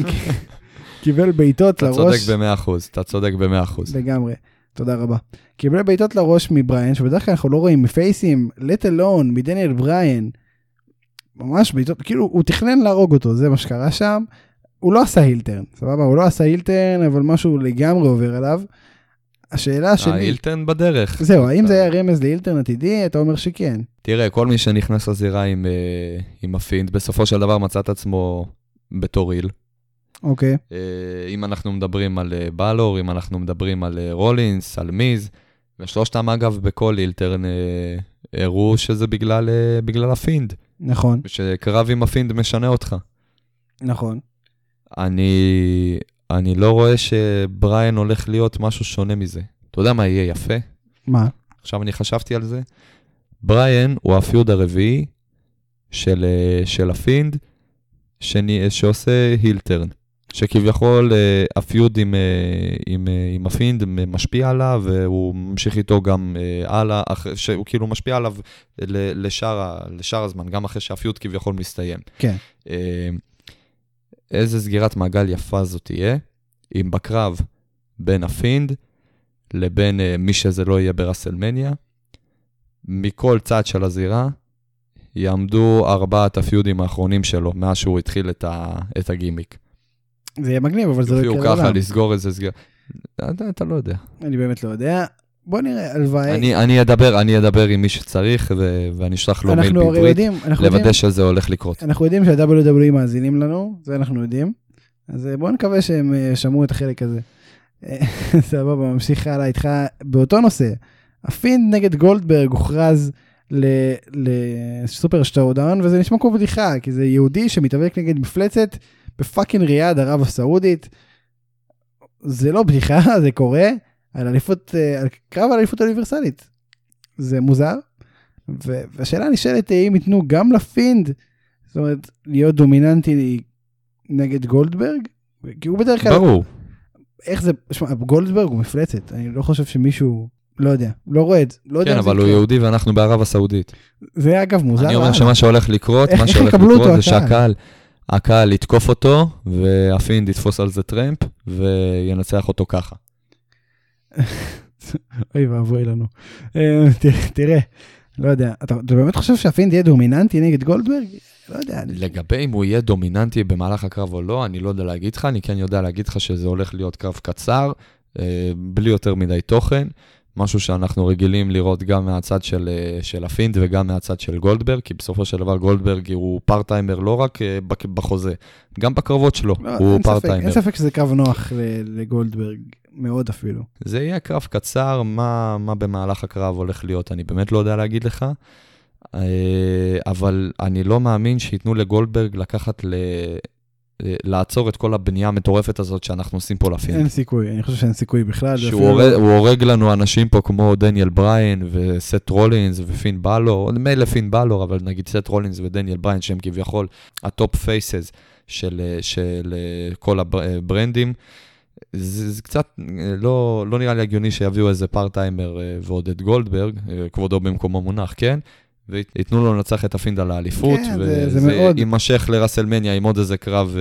קיבל בעיטות לראש. אתה צודק ב-100%. לגמרי, תודה רבה. קיבל בעיטות לראש מבריין, שבדרך כלל אנחנו לא רואים מפייסים, let alone, מדניאל בריין, ממש בעיטות, כאילו הוא תכנן להרוג אותו, זה מה שקרה שם, הוא לא עשה הילטרן, סבבה? הוא לא עשה הילטרן, אבל משהו לגמרי עובר עליו. השאלה שלי... הילטרן בדרך. זהו, האם זה היה רמז להילטרן עתידי? אתה אומר שכן. תראה, כל מי שנכנס לזירה עם הפינד, בסופו של דבר מצא את עצמו בתור היל. אוקיי. אם אנחנו מדברים על בלור, אם אנחנו מדברים על רולינס, על מיז, ושלושתם אגב בכל הילטרן הראו שזה בגלל הפינד. נכון. שקרב עם הפינד משנה אותך. נכון. אני לא רואה שבריין הולך להיות משהו שונה מזה. אתה יודע מה יהיה יפה? מה? עכשיו אני חשבתי על זה. בריין הוא הפיוד הרביעי של הפינד שעושה הילטרן. שכביכול הפיוד עם הפינד משפיע עליו, והוא ממשיך איתו גם הלאה, שהוא כאילו משפיע עליו לשאר הזמן, גם אחרי שהפיוד כביכול מסתיים. כן. איזה סגירת מעגל יפה זאת תהיה, אם בקרב בין הפינד לבין מי שזה לא יהיה ברסלמניה, מכל צד של הזירה, יעמדו 4 הפיודים האחרונים שלו, מאז שהוא התחיל את הגימיק. זה יהיה מגניב, אבל זה לא יקרה לעולם. ככה לסגור איזה סגיר. אתה לא יודע. אני באמת לא יודע. בוא נראה, הלוואי. אני אדבר עם מי שצריך, ואני אשלח לו מייל בעברית, לוודא שזה הולך לקרות. אנחנו יודעים שה-WWE מאזינים לנו, זה אנחנו יודעים. אז בואו נקווה שהם שמעו את החלק הזה. סבבה, ממשיך הלאה איתך באותו נושא. הפינד נגד גולדברג הוכרז לסופר שטאודאון, וזה נשמע כמו בדיחה, כי זה יהודי שמתאבק נגד מפלצת, בפאקינג ריאד, ערב הסעודית. זה לא בדיחה, זה קורה על קרב על אליפות אוניברסלית. זה מוזר. והשאלה נשאלת, אם ייתנו גם לפינד, זאת אומרת, להיות דומיננטי נגד גולדברג? כי הוא בדרך כלל... ברור. איך זה... שמה, גולדברג הוא מפלצת. אני לא חושב שמישהו... לא יודע. לא רואה את זה. כן, אבל הוא יהודי ואנחנו בערב הסעודית. זה אגב מוזר. אני אומר שמה שהולך לקרות, זה שהקהל יתקוף אותו, והפינד יתפוס על זה טרמפ, וינצח אותו ככה. אוי ואבוי לנו. תראה, לא יודע, אתה באמת חושב שהפינד יהיה דומיננטי נגד גולדברג? לא יודע. לגבי אם הוא יהיה דומיננטי במהלך הקרב או לא, אני לא יודע להגיד לך, אני כן יודע להגיד לך שזה הולך להיות קרב קצר, בלי יותר מדי תוכן, משהו שאנחנו רגילים לראות גם מהצד של הפינד וגם מהצד של גולדברג, כי בסופו של דבר גולדברג הוא פארטיימר לא רק בחוזה, גם בקרבות שלו, הוא פארטיימר. אין ספק שזה קרב נוח לגולדברג, מאוד אפילו. זה יהיה קרב קצר, מה במהלך הקרב הולך להיות, אני באמת לא יודע להגיד לך, אבל אני לא מאמין שיתנו לגולדברג לקחת לעצור את כל הבנייה המטורפת הזאת שאנחנו עושים פה לפינד. אין סיכוי, אני חושב שאין סיכוי בכלל. הוא הורג לנו אנשים פה כמו דניאל בריין וסט רולינס ופין בלור, מילא פין בלור, אבל נגיד סט רולינס ודניאל בריין שהם כביכול הטופ פייסס של כל הברנדים. זה קצת לא נראה לי הגיוני שיביאו איזה פארטיימר ועוד את גולדברג, כבודו במקומו מונח, כן? ויתנו לו לנצח את הפינד על האליפות, וזה יימשך לרסלמניה עם עוד איזה קרב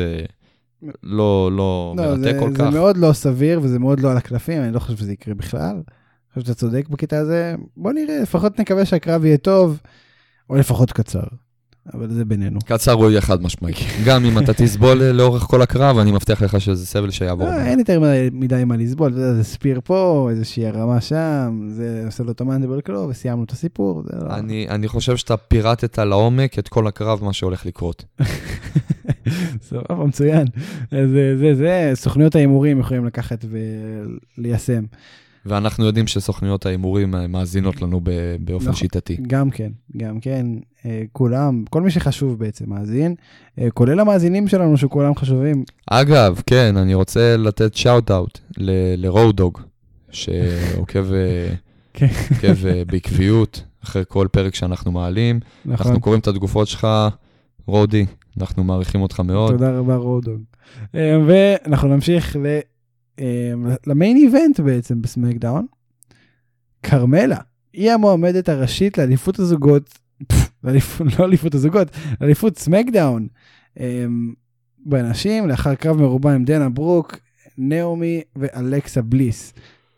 לא מרתק כל כך. זה מאוד לא סביר, וזה מאוד לא על הקלפים, אני לא חושב שזה יקרה בכלל. אני חושב שאתה צודק בקטע הזה. בוא נראה, לפחות נקווה שהקרב יהיה טוב, או לפחות קצר. אבל זה בינינו. קצר הוא יהיה חד משמעי. גם אם אתה תסבול לאורך כל הקרב, אני מבטיח לך שזה סבל שיעבור. אין יותר מדי מה לסבול, זה ספיר פה, איזושהי הרמה שם, זה עושה לו את המנדבל קלו, וסיימנו את הסיפור. אני חושב שאתה פירטת לעומק את כל הקרב, מה שהולך לקרות. סבבה, מצוין. זה, סוכניות האימורים יכולים לקחת וליישם. ואנחנו יודעים שסוכניות האימורים מאזינות לנו באופן שיטתי. גם כן, כולם, כל מי שחשוב בעצם מאזין, כולל המאזינים שלנו שכולם חשובים. אגב, כן, אני רוצה לתת שאוט-אוט לרודוג, שעוקב בעקביות אחרי כל פרק שאנחנו מעלים. אנחנו קוראים את התגובות שלך, רודי, אנחנו מעריכים אותך מאוד. תודה רבה רודוג. ואנחנו נמשיך למיין איבנט בעצם בסמקדאון. קרמלה, היא המועמדת הראשית לאליפות הזוגות, לא אליפות הזוגות, לאליפות סמקדאון באנשים, לאחר קרב מרובע עם דנה ברוק, נאומי ואלכסה בליס.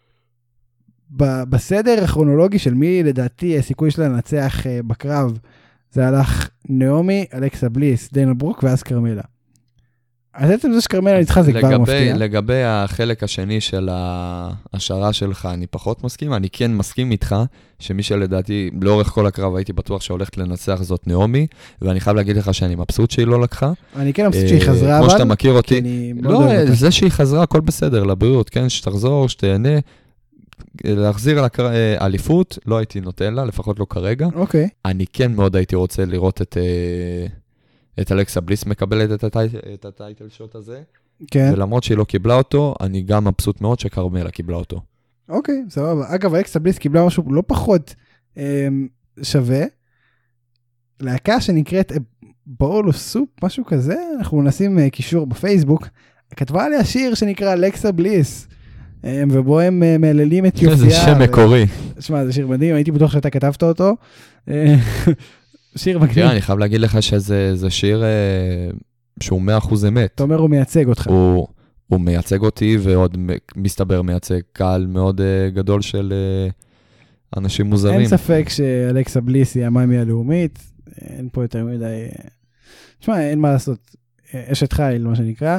בסדר הכרונולוגי של מי לדעתי הסיכוי שלה לנצח בקרב, זה הלך נאומי, אלכסה בליס, דנה ברוק ואז קרמלה. אז עצם זה שקרמלה ניצחה זה כבר מפתיע. לגבי החלק השני של ההשערה שלך, אני פחות מסכים, אני כן מסכים איתך, שמי שלדעתי, לאורך כל הקרב הייתי בטוח שהולכת לנצח זאת נעמי, ואני חייב להגיד לך שאני מבסוט שהיא לא לקחה. אני כן מבסוט שהיא חזרה, כמו שאתה מכיר אותי. לא, זה שהיא חזרה, הכל בסדר, לבריאות, כן, שתחזור, שתהנה, להחזיר על האליפות, לא הייתי נותן לה, לפחות לא כרגע. אוקיי. אני כן מאוד הייתי רוצה לראות את אלכסה בליס מקבלת את הטייטל שוט הזה. כן. ולמרות שהיא לא קיבלה אותו, אני גם מבסוט מאוד שקרמלה קיבלה אותו. אוקיי, סבבה. אגב, אלכסה בליס קיבלה משהו לא פחות שווה. להקה שנקראת בואו סופ, משהו כזה, אנחנו נשים קישור בפייסבוק. כתבה עליה שיר שנקרא אלכסה בליס. ובו הם מעללים את יופייה. זה שם מקורי. שמע, זה שיר מדהים, הייתי בטוח שאתה כתבת אותו. שיר מגניב. כן, אני חייב להגיד לך שזה שיר שהוא 100% אמת. אתה אומר הוא מייצג אותך. הוא מייצג אותי, ועוד מסתבר מייצג קהל מאוד גדול של אנשים מוזרים. אין ספק שאלכסה בליס היא המאמי הלאומית, אין פה יותר מדי... תשמע, אין מה לעשות. אשת חיל, מה שנקרא.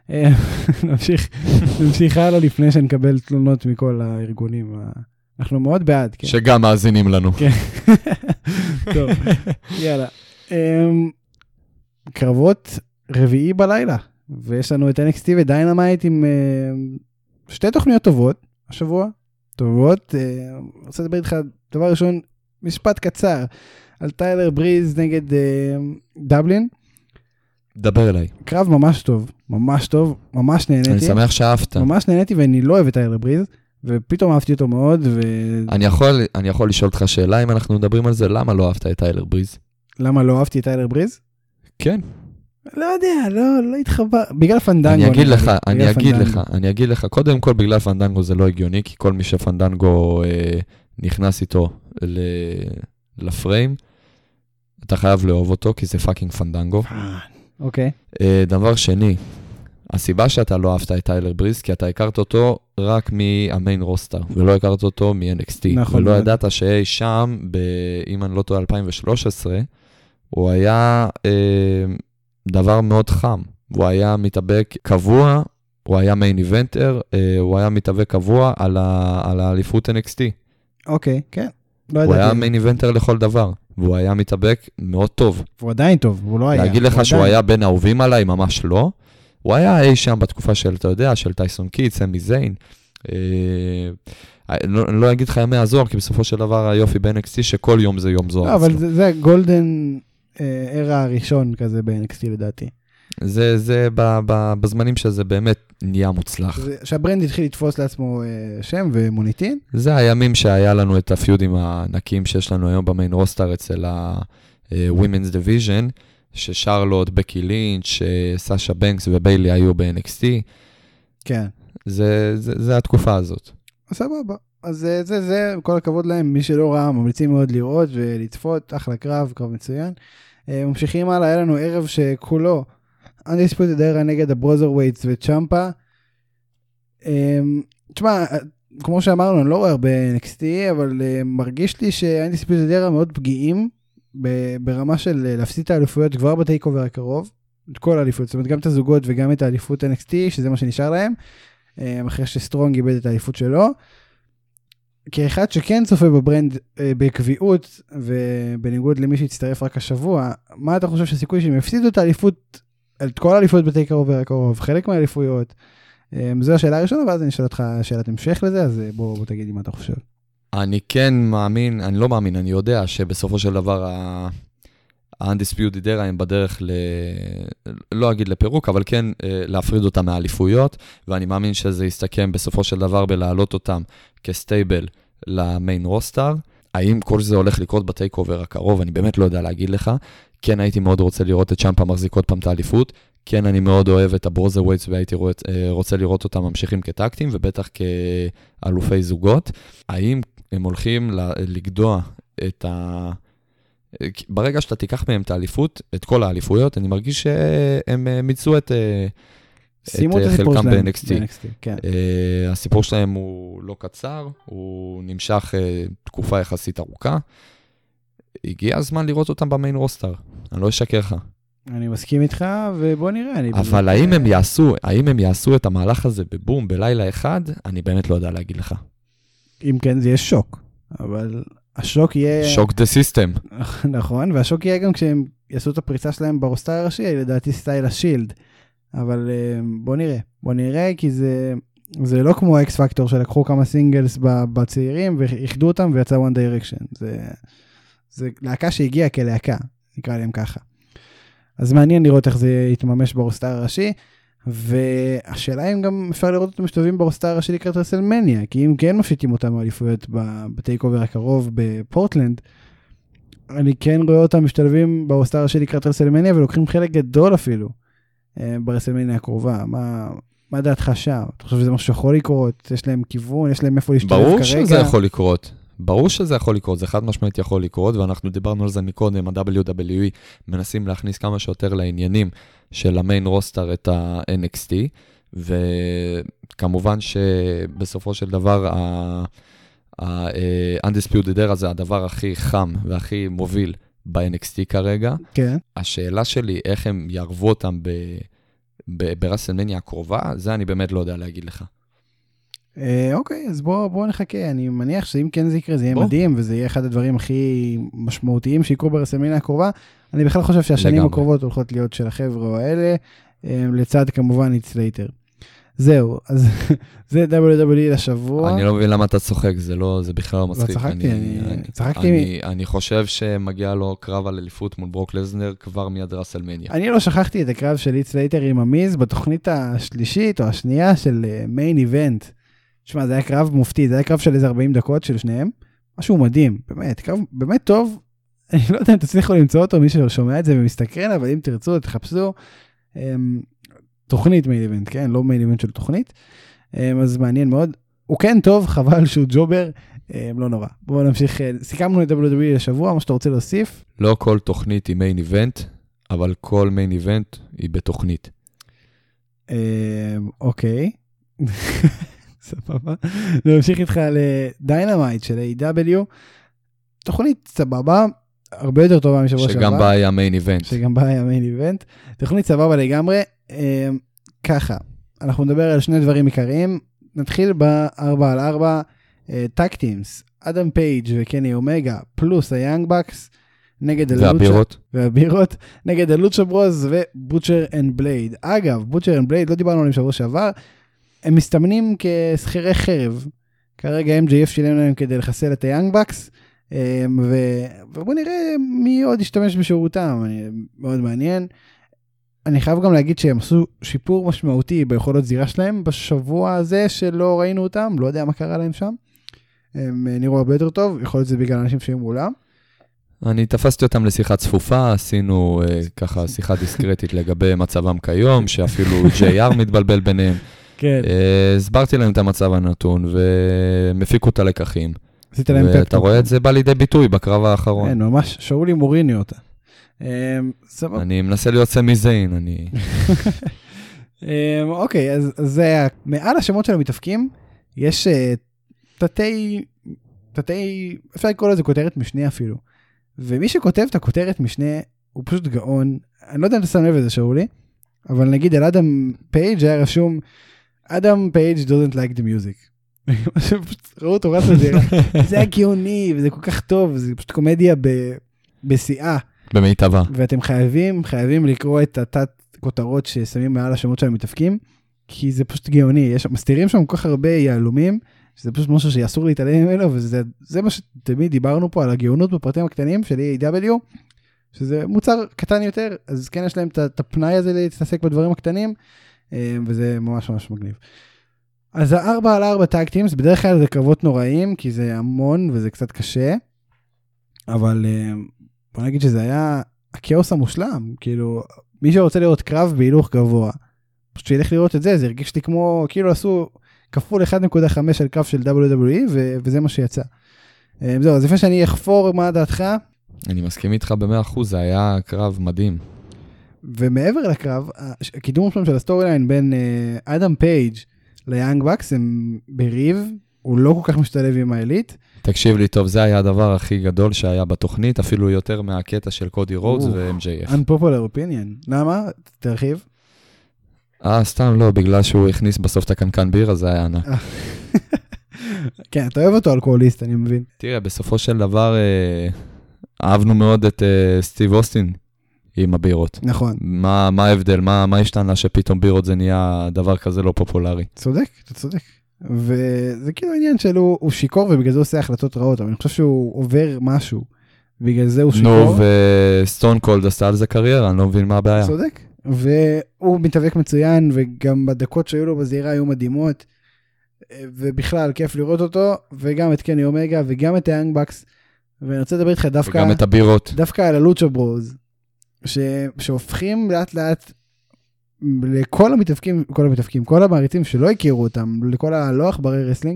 נמשיך הלאה לפני שנקבל תלונות מכל הארגונים. אנחנו מאוד בעד. כן. שגם מאזינים לנו. כן. טוב, יאללה. קרבות רביעי בלילה, ויש לנו את NXT ודיינמייט עם שתי תוכניות טובות, השבוע. טובות. אני רוצה לדבר איתך, דבר ראשון, משפט קצר, על טיילר בריז נגד דבלין. דבר אליי. קרב ממש טוב, ממש טוב, ממש נהניתי. אני שמח שאהבת. ממש נהניתי ואני לא אוהב את טיילר בריז, ופתאום אהבתי אותו מאוד. אני יכול לשאול אותך שאלה אם אנחנו מדברים על זה, למה לא אהבת את טיילר בריז? למה לא אהבתי את טיילר בריז? כן. לא יודע, לא התחבר, בגלל פנדנגו. אני אגיד לך, קודם כל בגלל פנדנגו זה לא הגיוני, כי כל מי שפנדנגו נכנס איתו לפריים, אתה חייב לאהוב אותו, כי זה פאקינג פנדנגו. אוקיי. דבר שני, הסיבה שאתה לא אהבת את טיילר בריז, כי אתה הכרת אותו רק מהמיין רוסטר, ולא הכרת אותו מ-NXT. נכון. ולא ידעת שאי שם, אם אני לא טועה 2013, הוא היה דבר מאוד חם. הוא היה מתאבק קבוע, הוא היה מיין איבנטר, הוא היה מתאבק קבוע על האליפות NXT. אוקיי, כן. הוא היה מיין איבנטר לכל דבר. והוא היה מתאבק מאוד טוב. הוא עדיין טוב, הוא לא היה. להגיד לך שהוא היה בין האהובים עליי, ממש לא. הוא היה אי שם בתקופה של, אתה יודע, של טייסון קיד, סמי זיין. לא אגיד לך ימי הזוהר, כי בסופו של דבר היופי ב-NXT שכל יום זה יום זוהר. אבל זה גולדן era הראשון כזה ב-NXT לדעתי. זה בזמנים שזה באמת נהיה מוצלח. שהברנד התחיל לתפוס לעצמו שם ומוניטין. זה הימים שהיה לנו את הפיודים הענקים שיש לנו היום במיין רוסטר אצל ה-Women's Division, ששרלוט, בקי לינץ', סאשה בנקס וביילי היו ב-NXT. כן. זה התקופה הזאת. סבבה. אז זה, כל הכבוד להם, מי שלא ראה, ממליצים מאוד לראות ולצפות, אחלה קרב מצוין. ממשיכים הלאה, היה לנו ערב שכולו, Undisputed Era נגד הברוזרווייטס וצ'מפה. תשמע, כמו שאמרנו, אני לא רואה הרבה NXT, אבל מרגיש לי ש-Undisputed Era מאוד פגיעים, ברמה של להפסיד את האליפויות כבר בטייק אובר הקרוב, את כל האליפויות, זאת אומרת גם את הזוגות וגם את האליפות NXT, שזה מה שנשאר להם, אחרי שסטרונג איבד את האליפות שלו. כאחד שכן צופה בברנד בקביעות, ובניגוד למי שהצטרף רק השבוע, מה אתה חושב שהסיכוי שהם יפסידו את האליפות, את כל האליפויות בטייק אובר הקרוב, חלק מהאליפויות? זו השאלה הראשונה, ואז אני אשאל אותך שאלת המשך לזה, אז בוא תגיד לי מה אתה חושב. אני כן מאמין, אני לא מאמין, אני יודע שבסופו של דבר ה-Undisputed Era הם בדרך לא אגיד לפירוק, אבל כן להפריד אותם מהאליפויות, ואני מאמין שזה יסתכם בסופו של דבר בלהעלות אותם כסטייבל למיין רוסטר. האם כל זה הולך לקרות בטייק אובר הקרוב? אני באמת לא יודע להגיד לך. כן הייתי מאוד רוצה לראות את צ'מפה מחזיק עוד פעם את האליפות. כן אני מאוד אוהב את הברוזרווייטס והייתי רוצה לראות אותם ממשיכים כטקטים ובטח כאלופי זוגות. האם הם הולכים לגדוע את ברגע שאתה תיקח מהם את האליפות, את כל האליפויות, אני מרגיש שהם מיצו את חלקם ב-NXT. כן. הסיפור שלהם הוא לא קצר, הוא נמשך תקופה יחסית ארוכה. הגיע הזמן לראות אותם במיין רוסטר, אני לא אשקר לך. אני מסכים איתך, ובוא נראה. אבל האם הם יעשו את המהלך הזה בבום, בלילה אחד, אני באמת לא יודע להגיד לך. אם כן, זה יהיה שוק, אבל השוק יהיה... שוק דה סיסטם. נכון, והשוק יהיה גם כשהם יעשו את הפריצה שלהם ברוסטר הראשי, לדעתי סטייל השילד. אבל בוא נראה, כי זה לא כמו אקס פקטור, שלקחו כמה סינגלס בצעירים, ויחדו אותם ויצא One Direction. זה להקה שהגיעה כלהקה, נקרא להם ככה. אז מעניין לראות איך זה יתממש ברוסטר הראשי, והשאלה אם גם אפשר לראות אותם משתלבים ברוסטר הראשי לקראת רסלמניה, כי אם כן מפשיטים אותם האליפויות בטייק אובר הקרוב בפורטלנד, אני כן רואה אותם משתלבים ברוסטר הראשי לקראת רסלמניה, ולוקחים חלק גדול אפילו ברסלמניה הקרובה. מה דעתך שם? אתה חושב שזה משהו שיכול לקרות? יש להם כיוון? יש להם איפה להשתלב כרגע? ברור שזה יכול לקרות. ברור שזה יכול לקרות, זה חד משמעית יכול לקרות, ואנחנו דיברנו על זה מקודם, ה-WWE מנסים להכניס כמה שיותר לעניינים של המיין רוסטר את ה-NXT, וכמובן שבסופו של דבר ה-Undisputed Era זה הדבר הכי חם והכי מוביל ב-NXT כרגע. כן. השאלה שלי, איך הם יערבו אותם ברסלמניה הקרובה, זה אני באמת לא יודע להגיד לך. אוקיי, אז בואו נחכה. אני מניח שאם כן זה יקרה, זה יהיה מדהים, וזה יהיה אחד הדברים הכי משמעותיים שיקרו ברסלמניה הקרובה. אני בכלל חושב שהשנים הקרובות הולכות להיות של החבר'ה האלה, לצד כמובן It's Later. זהו, אז זה WWE לשבוע. אני לא מבין למה אתה צוחק, זה בכלל לא מצחיק. צחקתי. אני חושב שמגיע לו קרב על אליפות מול ברוק לזנר כבר מיד רסלמניה. אני לא שכחתי את הקרב של It's Later עם המיז בתוכנית השלישית או השנייה של מיין איבנט. תשמע, זה היה קרב מופתי, זה היה קרב של איזה 40 דקות של שניהם, משהו מדהים, באמת, קרב באמת טוב, אני לא יודע אם תצליחו למצוא אותו, מי ששומע את זה ומסתקרן, אבל אם תרצו, תחפשו, תוכנית מיין איבנט, כן, לא מיין איבנט של תוכנית, אז מעניין מאוד, הוא כן טוב, חבל שהוא ג'ובר, לא נורא, בואו נמשיך, סיכמנו את WWE לשבוע, מה שאתה רוצה להוסיף? לא כל תוכנית היא מיין איבנט, אבל כל מיין איבנט היא בתוכנית. אוקיי. סבבה. נמשיך איתך לדיינמייט של A.W. תוכנית סבבה, הרבה יותר טובה משבוע שעבר. שגם בה היה מיין איבנט. תוכנית סבבה לגמרי. ככה, אנחנו נדבר על שני דברים עיקריים. נתחיל ב-4x4 טאג טימס. אדם פייג' וקני אומגה, פלוס היאנג בקס, נגד והבירות, נגד הלוצ'ה ברוז ובוטשר אנד בלייד. אגב, בוטשר אנד בלייד, לא דיברנו עליהם שבוע שעבר, הם מסתמנים כסחירי חרב. כרגע MJF שילם להם כדי לחסל את היאנג בקס, ובוא נראה מי עוד ישתמש בשירותם. מאוד מעניין. אני חייב גם להגיד שהם עשו שיפור משמעותי ביכולות זירה שלהם בשבוע הזה שלא ראינו אותם, לא יודע מה קרה להם שם. הם נראו הרבה יותר טוב, יכול להיות זה בגלל אנשים שהיו מולם. אני תפסתי אותם לשיחה צפופה, עשינו ככה שיחה דיסקרטית לגבי מצבם כיום, שאפילו JR מתבלבל ביניהם. כן. הסברתי להם את המצב הנתון, ומפיקו את הלקחים. ואתה רואה את זה בא לידי ביטוי בקרב האחרון. כן, ממש, שאולי מוריני אותה. אני מנסה להיות סמי זיין, אני... אוקיי, אז זה, מעל השמות של המתאפקים, יש תתי, אפשר לקרוא לזה כותרת משנה אפילו. ומי שכותב את הכותרת משנה, הוא פשוט גאון. אני לא יודע אם אתה שם לב את זה, שאולי, אבל נגיד על אדם פייג' היה רשום, אדם פייג' doesn't like the music. ראו אותו רץ לזה, זה היה גאוני, וזה כל כך טוב, זה פשוט קומדיה בשיאה. במיטבה. ואתם חייבים לקרוא את התת כותרות ששמים מעל השמות של המתאפקים, כי זה פשוט גאוני, מסתירים שם כל כך הרבה יעלומים, שזה פשוט משהו שאסור להתעלם ממנו, וזה מה שתמיד דיברנו פה על הגאונות בפרטים הקטנים של A.W, שזה מוצר קטן יותר, אז כן יש להם את הפנאי הזה להתעסק בדברים הקטנים, וזה ממש ממש מגניב. אז ה-4x4 טאג טימס, בדרך כלל זה קרבות נוראים, כי זה המון וזה קצת קשה, אבל בוא נגיד שזה היה הכאוס המושלם, כאילו, מי שרוצה לראות קרב בהילוך גבוה, פשוט שילך לראות את זה, זה הרגיש לי כמו, כאילו עשו כפול 1.5 של קרב של WWE, וזה מה שיצא. זהו, אז לפני שאני אחפור מה דעתך. אני מסכים איתך ב100%, זה היה קרב מדהים. ומעבר לקרב, הקידום שלנו של הסטורי ליין בין אדם פייג' ליאנג בקס, הם בריב הוא לא כל כך משתלב עם האליט. תקשיב לי טוב, זה היה הדבר הכי גדול שהיה בתוכנית, אפילו יותר מהקטע של קודי רודס ו-MJF. Unpopular opinion. למה? תרחיב. סתם לא, בגלל שהוא הכניס בסוף את הקנקן ביר, אז זה היה ענק. כן, אתה אוהב אותו אלכוהוליסט, אני מבין. תראה, בסופו של דבר, אהבנו מאוד את סטיב אוסטין עם הבירות. נכון. מה ההבדל? מה השתנה שפתאום בירות זה נהיה דבר כזה לא פופולרי? צודק, אתה צודק. וזה כאילו עניין שלו, הוא שיקור ובגלל זה הוא עושה החלטות רעות, אבל אני חושב שהוא עובר משהו, בגלל זה הוא שיקור. נו, וסטון קולד עשתה על זה קריירה, אני לא מבין מה הבעיה. צודק. והוא מתאבק מצוין, וגם בדקות שהיו לו בזירה היו מדהימות, ובכלל כיף לראות אותו, וגם את קני אומגה, וגם את היאנג בקס, ואני רוצה לדבר איתך דווקא... וגם את הבירות. דווקא על הלוצ'ה ברוז, שהופכים לאט לאט לכל המתאבקים, כל המעריצים שלא הכירו אותם, לכל הלא עכברי רסלינג,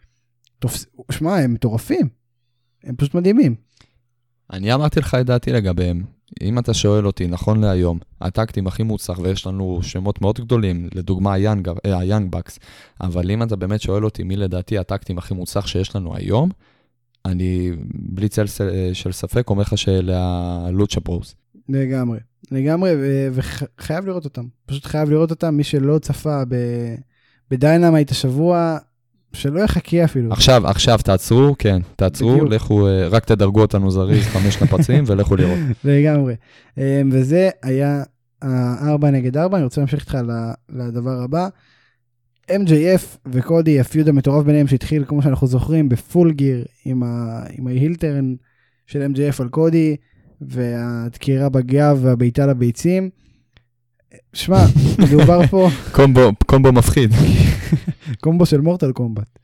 שמע, הם מטורפים. הם פשוט מדהימים. אני אמרתי לך את דעתי לגביהם. אם אתה שואל אותי, נכון להיום, הטקטים הכי מוצלח, ויש לנו שמות מאוד גדולים, לדוגמה היאנג בקס, אבל אם אתה באמת שואל אותי מי לדעתי הטקטים הכי מוצלח שיש לנו היום, אני בלי צל של ספק אומר לך שאלה הלוצ'ה ברוז. לגמרי, וחייב לראות אותם. פשוט חייב לראות אותם, מי שלא צפה בדיינמייט השבוע, שלא יחכה אפילו. עכשיו, תעצרו, כן, תעצרו, לכו, רק תדרגו אותנו זריז 5 נפצים, ולכו לראות. לגמרי. וזה היה 4 נגד 4, אני רוצה להמשיך איתך לדבר הבא. MJF וקודי, הפיוד המטורף ביניהם שהתחיל, כמו שאנחנו זוכרים, בפול גיר, עם ההילטרן של MJF על קודי, והדקירה בגב והביתה לביצים. שמע, מדובר פה... קומבו מפחיד. קומבו של מורטל קומבט.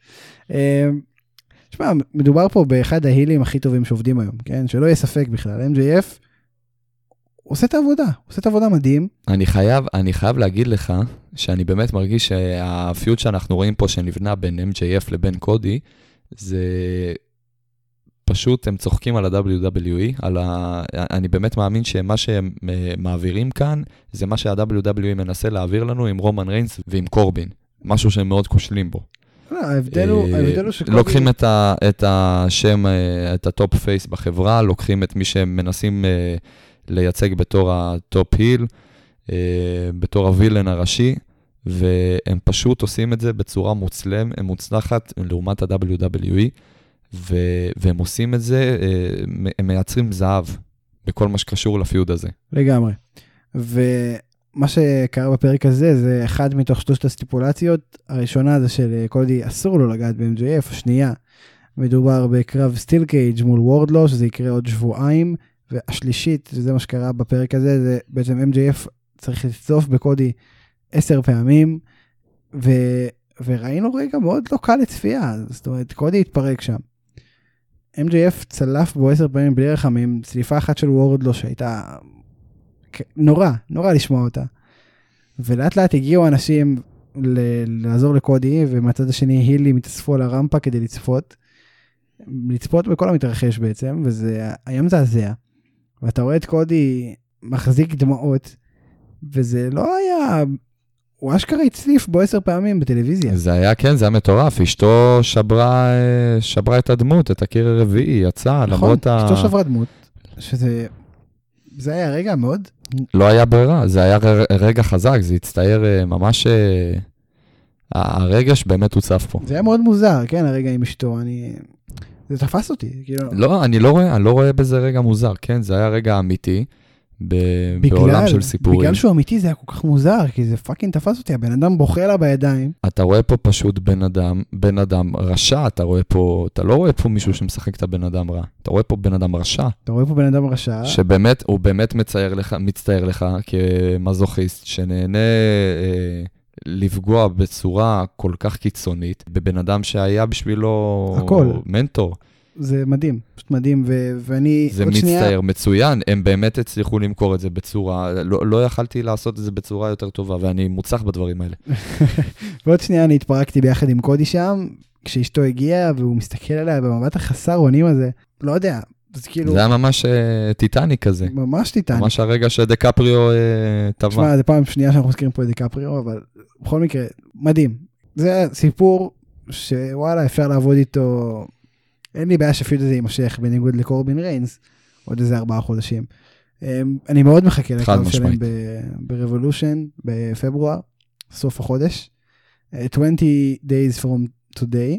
שמע, מדובר פה באחד ההילים הכי טובים שעובדים היום, כן? שלא יהיה ספק בכלל. MJF עושה את העבודה מדהים. אני חייב להגיד לך, שאני באמת מרגיש שהפיוט שאנחנו רואים פה, שנבנה בין MJF לבין קודי, זה... פשוט הם צוחקים על ה-WWE, אני באמת מאמין שמה שהם מעבירים כאן, זה מה שה-WWE מנסה להעביר לנו עם רומן ריינס ועם קורבין, משהו שהם מאוד כושלים בו. ההבדל הוא שקודי... לוקחים את השם, את הטופ פייס בחברה, לוקחים את מי שהם מנסים לייצג בתור הטופ היל, בתור הווילן הראשי, והם פשוט עושים את זה בצורה מוצלחת לעומת ה-WWE, והם עושים את זה, הם מייצרים זהב בכל מה שקשור לפיוד הזה. לגמרי. ומה שקרה בפרק הזה, זה אחד מתוך 3 הסטיפולציות. הראשונה זה של קודי אסור לו לגעת ב-MJF, השנייה מדובר בקרב סטיל קייג' מול וורדלו, שזה יקרה עוד שבועיים, והשלישית, שזה מה שקרה בפרק הזה, זה בעצם MJF צריך לצוף בקודי 10 פעמים, וראינו רגע מאוד לא קל לצפייה, זאת אומרת, קודי התפרק שם. MJF צלף בו 10 פעמים בלי רחמים, צליפה אחת של וורדלו שהייתה נורא לשמוע אותה. ולאט לאט הגיעו אנשים לעזור לקודי, ומהצד השני הילים התאספו על הרמפה כדי לצפות בכל המתרחש בעצם, וזה היה מזעזע. ואתה רואה את קודי מחזיק דמעות, וזה לא היה... הוא אשכרה הצליף בו 10 פעמים בטלוויזיה. זה היה, כן, זה היה מטורף. אשתו שברה את הדמות, את הקיר הרביעי, יצא, נכון, למרות אשתו שברה דמות, זה היה רגע מאוד... לא היה ברירה, זה היה רגע חזק, זה הצטייר ממש... הרגש באמת הוצף פה. זה היה מאוד מוזר, כן, הרגע עם אשתו, זה תפס אותי, כאילו... לא, אני לא רואה בזה רגע מוזר, כן, זה היה רגע אמיתי. בעולם של סיפורים. בגלל שהוא אמיתי זה היה כל כך מוזר, כי זה פאקינג תפס אותי, הבן אדם בוכה לה בידיים. אתה רואה פה פשוט בן אדם רשע, אתה לא רואה פה מישהו שמשחק את הבן אדם רע, אתה רואה פה בן אדם רשע. אתה רואה פה בן אדם רשע. שבאמת, הוא באמת מצטייר לך כמזוכיסט, שנהנה לפגוע בצורה כל כך קיצונית, בבן אדם שהיה בשבילו הכל. מנטור. זה מדהים, פשוט מדהים, ואני... זה מצטייר מצוין, הם באמת הצליחו למכור את זה בצורה, לא יכלתי לעשות את זה בצורה יותר טובה, ואני מוצלח בדברים האלה. ועוד שנייה אני התפרקתי ביחד עם קודי שם, כשאשתו הגיעה, והוא מסתכל עליה במבט החסר אונים הזה, לא יודע, זה כאילו... זה היה ממש טיטניק כזה. ממש טיטניק. ממש הרגע שדקפריו טבע. תשמע, זה פעם שנייה שאנחנו מזכירים פה את דקפריו, אבל בכל מקרה, מדהים. זה סיפור שוואלה, אפשר לעבוד איתו, אין לי בעיה שהפיוד הזה יימשך, בניגוד לקורבין ריינס, עוד איזה 4 חודשים. אני מאוד מחכה לקרב שלהם ברבולושן, בפברואר, סוף החודש, 20 days from today,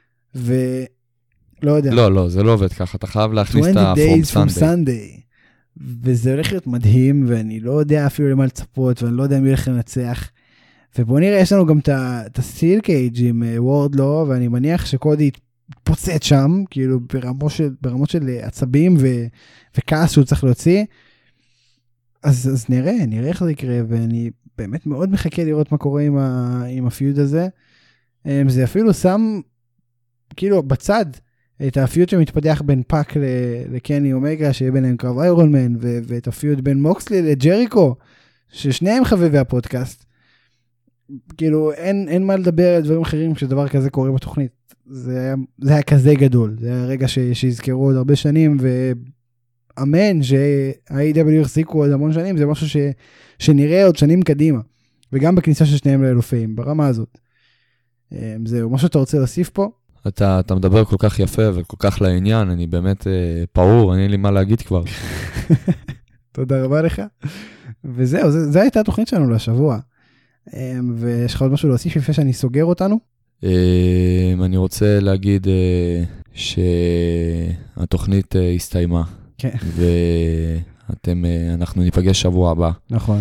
ולא יודע. לא, זה לא עובד ככה, אתה חייב להכניס את ה-from Sunday, וזה הולך להיות מדהים, ואני לא יודע אפילו למה לצפות, ואני לא יודע מי הולך לנצח, ובואו נראה, יש לנו גם את הסטיל קייג' עם וורדלו, ואני מניח שקודי יתפוצץ שם, כאילו ברמות של עצבים וכעס שהוא צריך להוציא, אז נראה איך זה יקרה, ואני באמת מאוד מחכה לראות מה קורה עם הפיוד הזה. זה אפילו שם, כאילו בצד, את הפיוד שמתפתח בין פאק לקני אומגה, שיהיה ביניהם קרב איירון מן, ואת הפיוד בין מוקסלי לג'ריקו, ששניהם חביבי הפודקאסט. כאילו אין מה לדבר על דברים אחרים כשדבר כזה קורה בתוכנית. זה היה כזה גדול, זה היה רגע שיזכרו עוד הרבה שנים, ואמן שה-AEW יחזיקו עוד המון שנים, זה משהו שנראה עוד שנים קדימה, וגם בכניסה של שניהם לאלופים, ברמה הזאת. זהו, משהו אתה רוצה להוסיף פה? אתה מדבר כל כך יפה וכל כך לעניין, אני באמת פעור, אין לי מה להגיד כבר. תודה רבה לך. וזהו, זה הייתה התוכנית שלנו לשבוע. ויש לך עוד משהו להוסיף לפני שאני סוגר אותנו? אני רוצה להגיד שהתוכנית הסתיימה. כן. ואנחנו ניפגש שבוע הבא. נכון.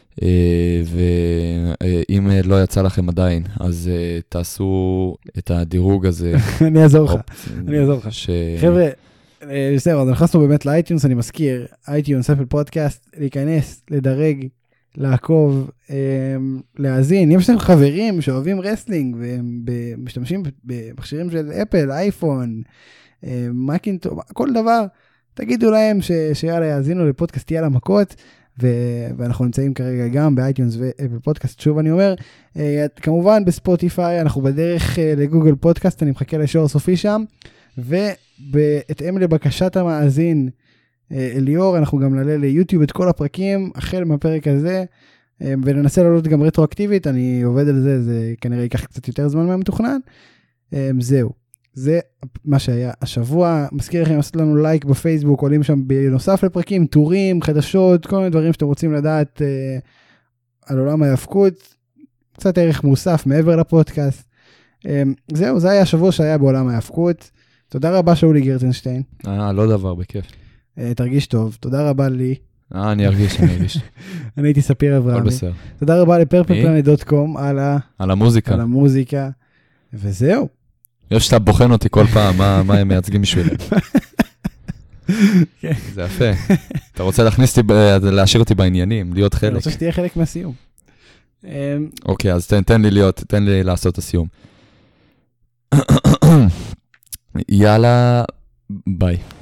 ואם לא יצא לכם עדיין, אז תעשו את הדירוג הזה. אני אעזור לך. חבר'ה, בסדר, אז נכנסנו באמת לאייטיונס, אני מזכיר, אייטיונס, אפל פודקאסט, להיכנס, לדרג, לעקוב, להאזין. אם יש לכם חברים שאוהבים רסלינג, ומשתמשים במכשירים של אפל, אייפון, מקינטוש, כל דבר, תגידו להם שיאללה, יאזינו לפודקאסט יאללה מכות, ואנחנו נמצאים כרגע גם באייטיונס ואפל פודקאסט, שוב אני אומר, כמובן בספוטיפיי, אנחנו בדרך לגוגל פודקאסט, אני מחכה לשור סופי שם, ובהתאם לבקשת המאזין ליאור, אנחנו גם נעלה ליוטיוב את כל הפרקים, החל מהפרק הזה, וננסה לעלות גם רטרואקטיבית, אני עובד על זה, זה כנראה ייקח קצת יותר זמן מהמתוכנן, זהו. זה מה שהיה השבוע. מזכיר לכם לעשות לנו לייק בפייסבוק, עולים שם בנוסף לפרקים, טורים, חדשות, כל מיני דברים שאתם רוצים לדעת על עולם ההאבקות, קצת ערך מוסף מעבר לפודקאסט. זהו, זה היה השבוע שהיה בעולם ההאבקות. תודה רבה שאולי גרטנשטיין. לא דבר, בכיף. תרגיש טוב, תודה רבה לי. אני ארגיש. אני הייתי ספיר אברהמי. תודה רבה לפרפלפלנט.com על המוזיקה, וזהו. יש שאתה בוחן אותי כל פעם, מה הם מייצגים בשבילי. זה יפה. אתה רוצה להשאיר אותי בעניינים, להיות חלק. אני רוצה שתהיה חלק מהסיום. אוקיי, אז תן לי לעשות את הסיום. יאללה, ביי.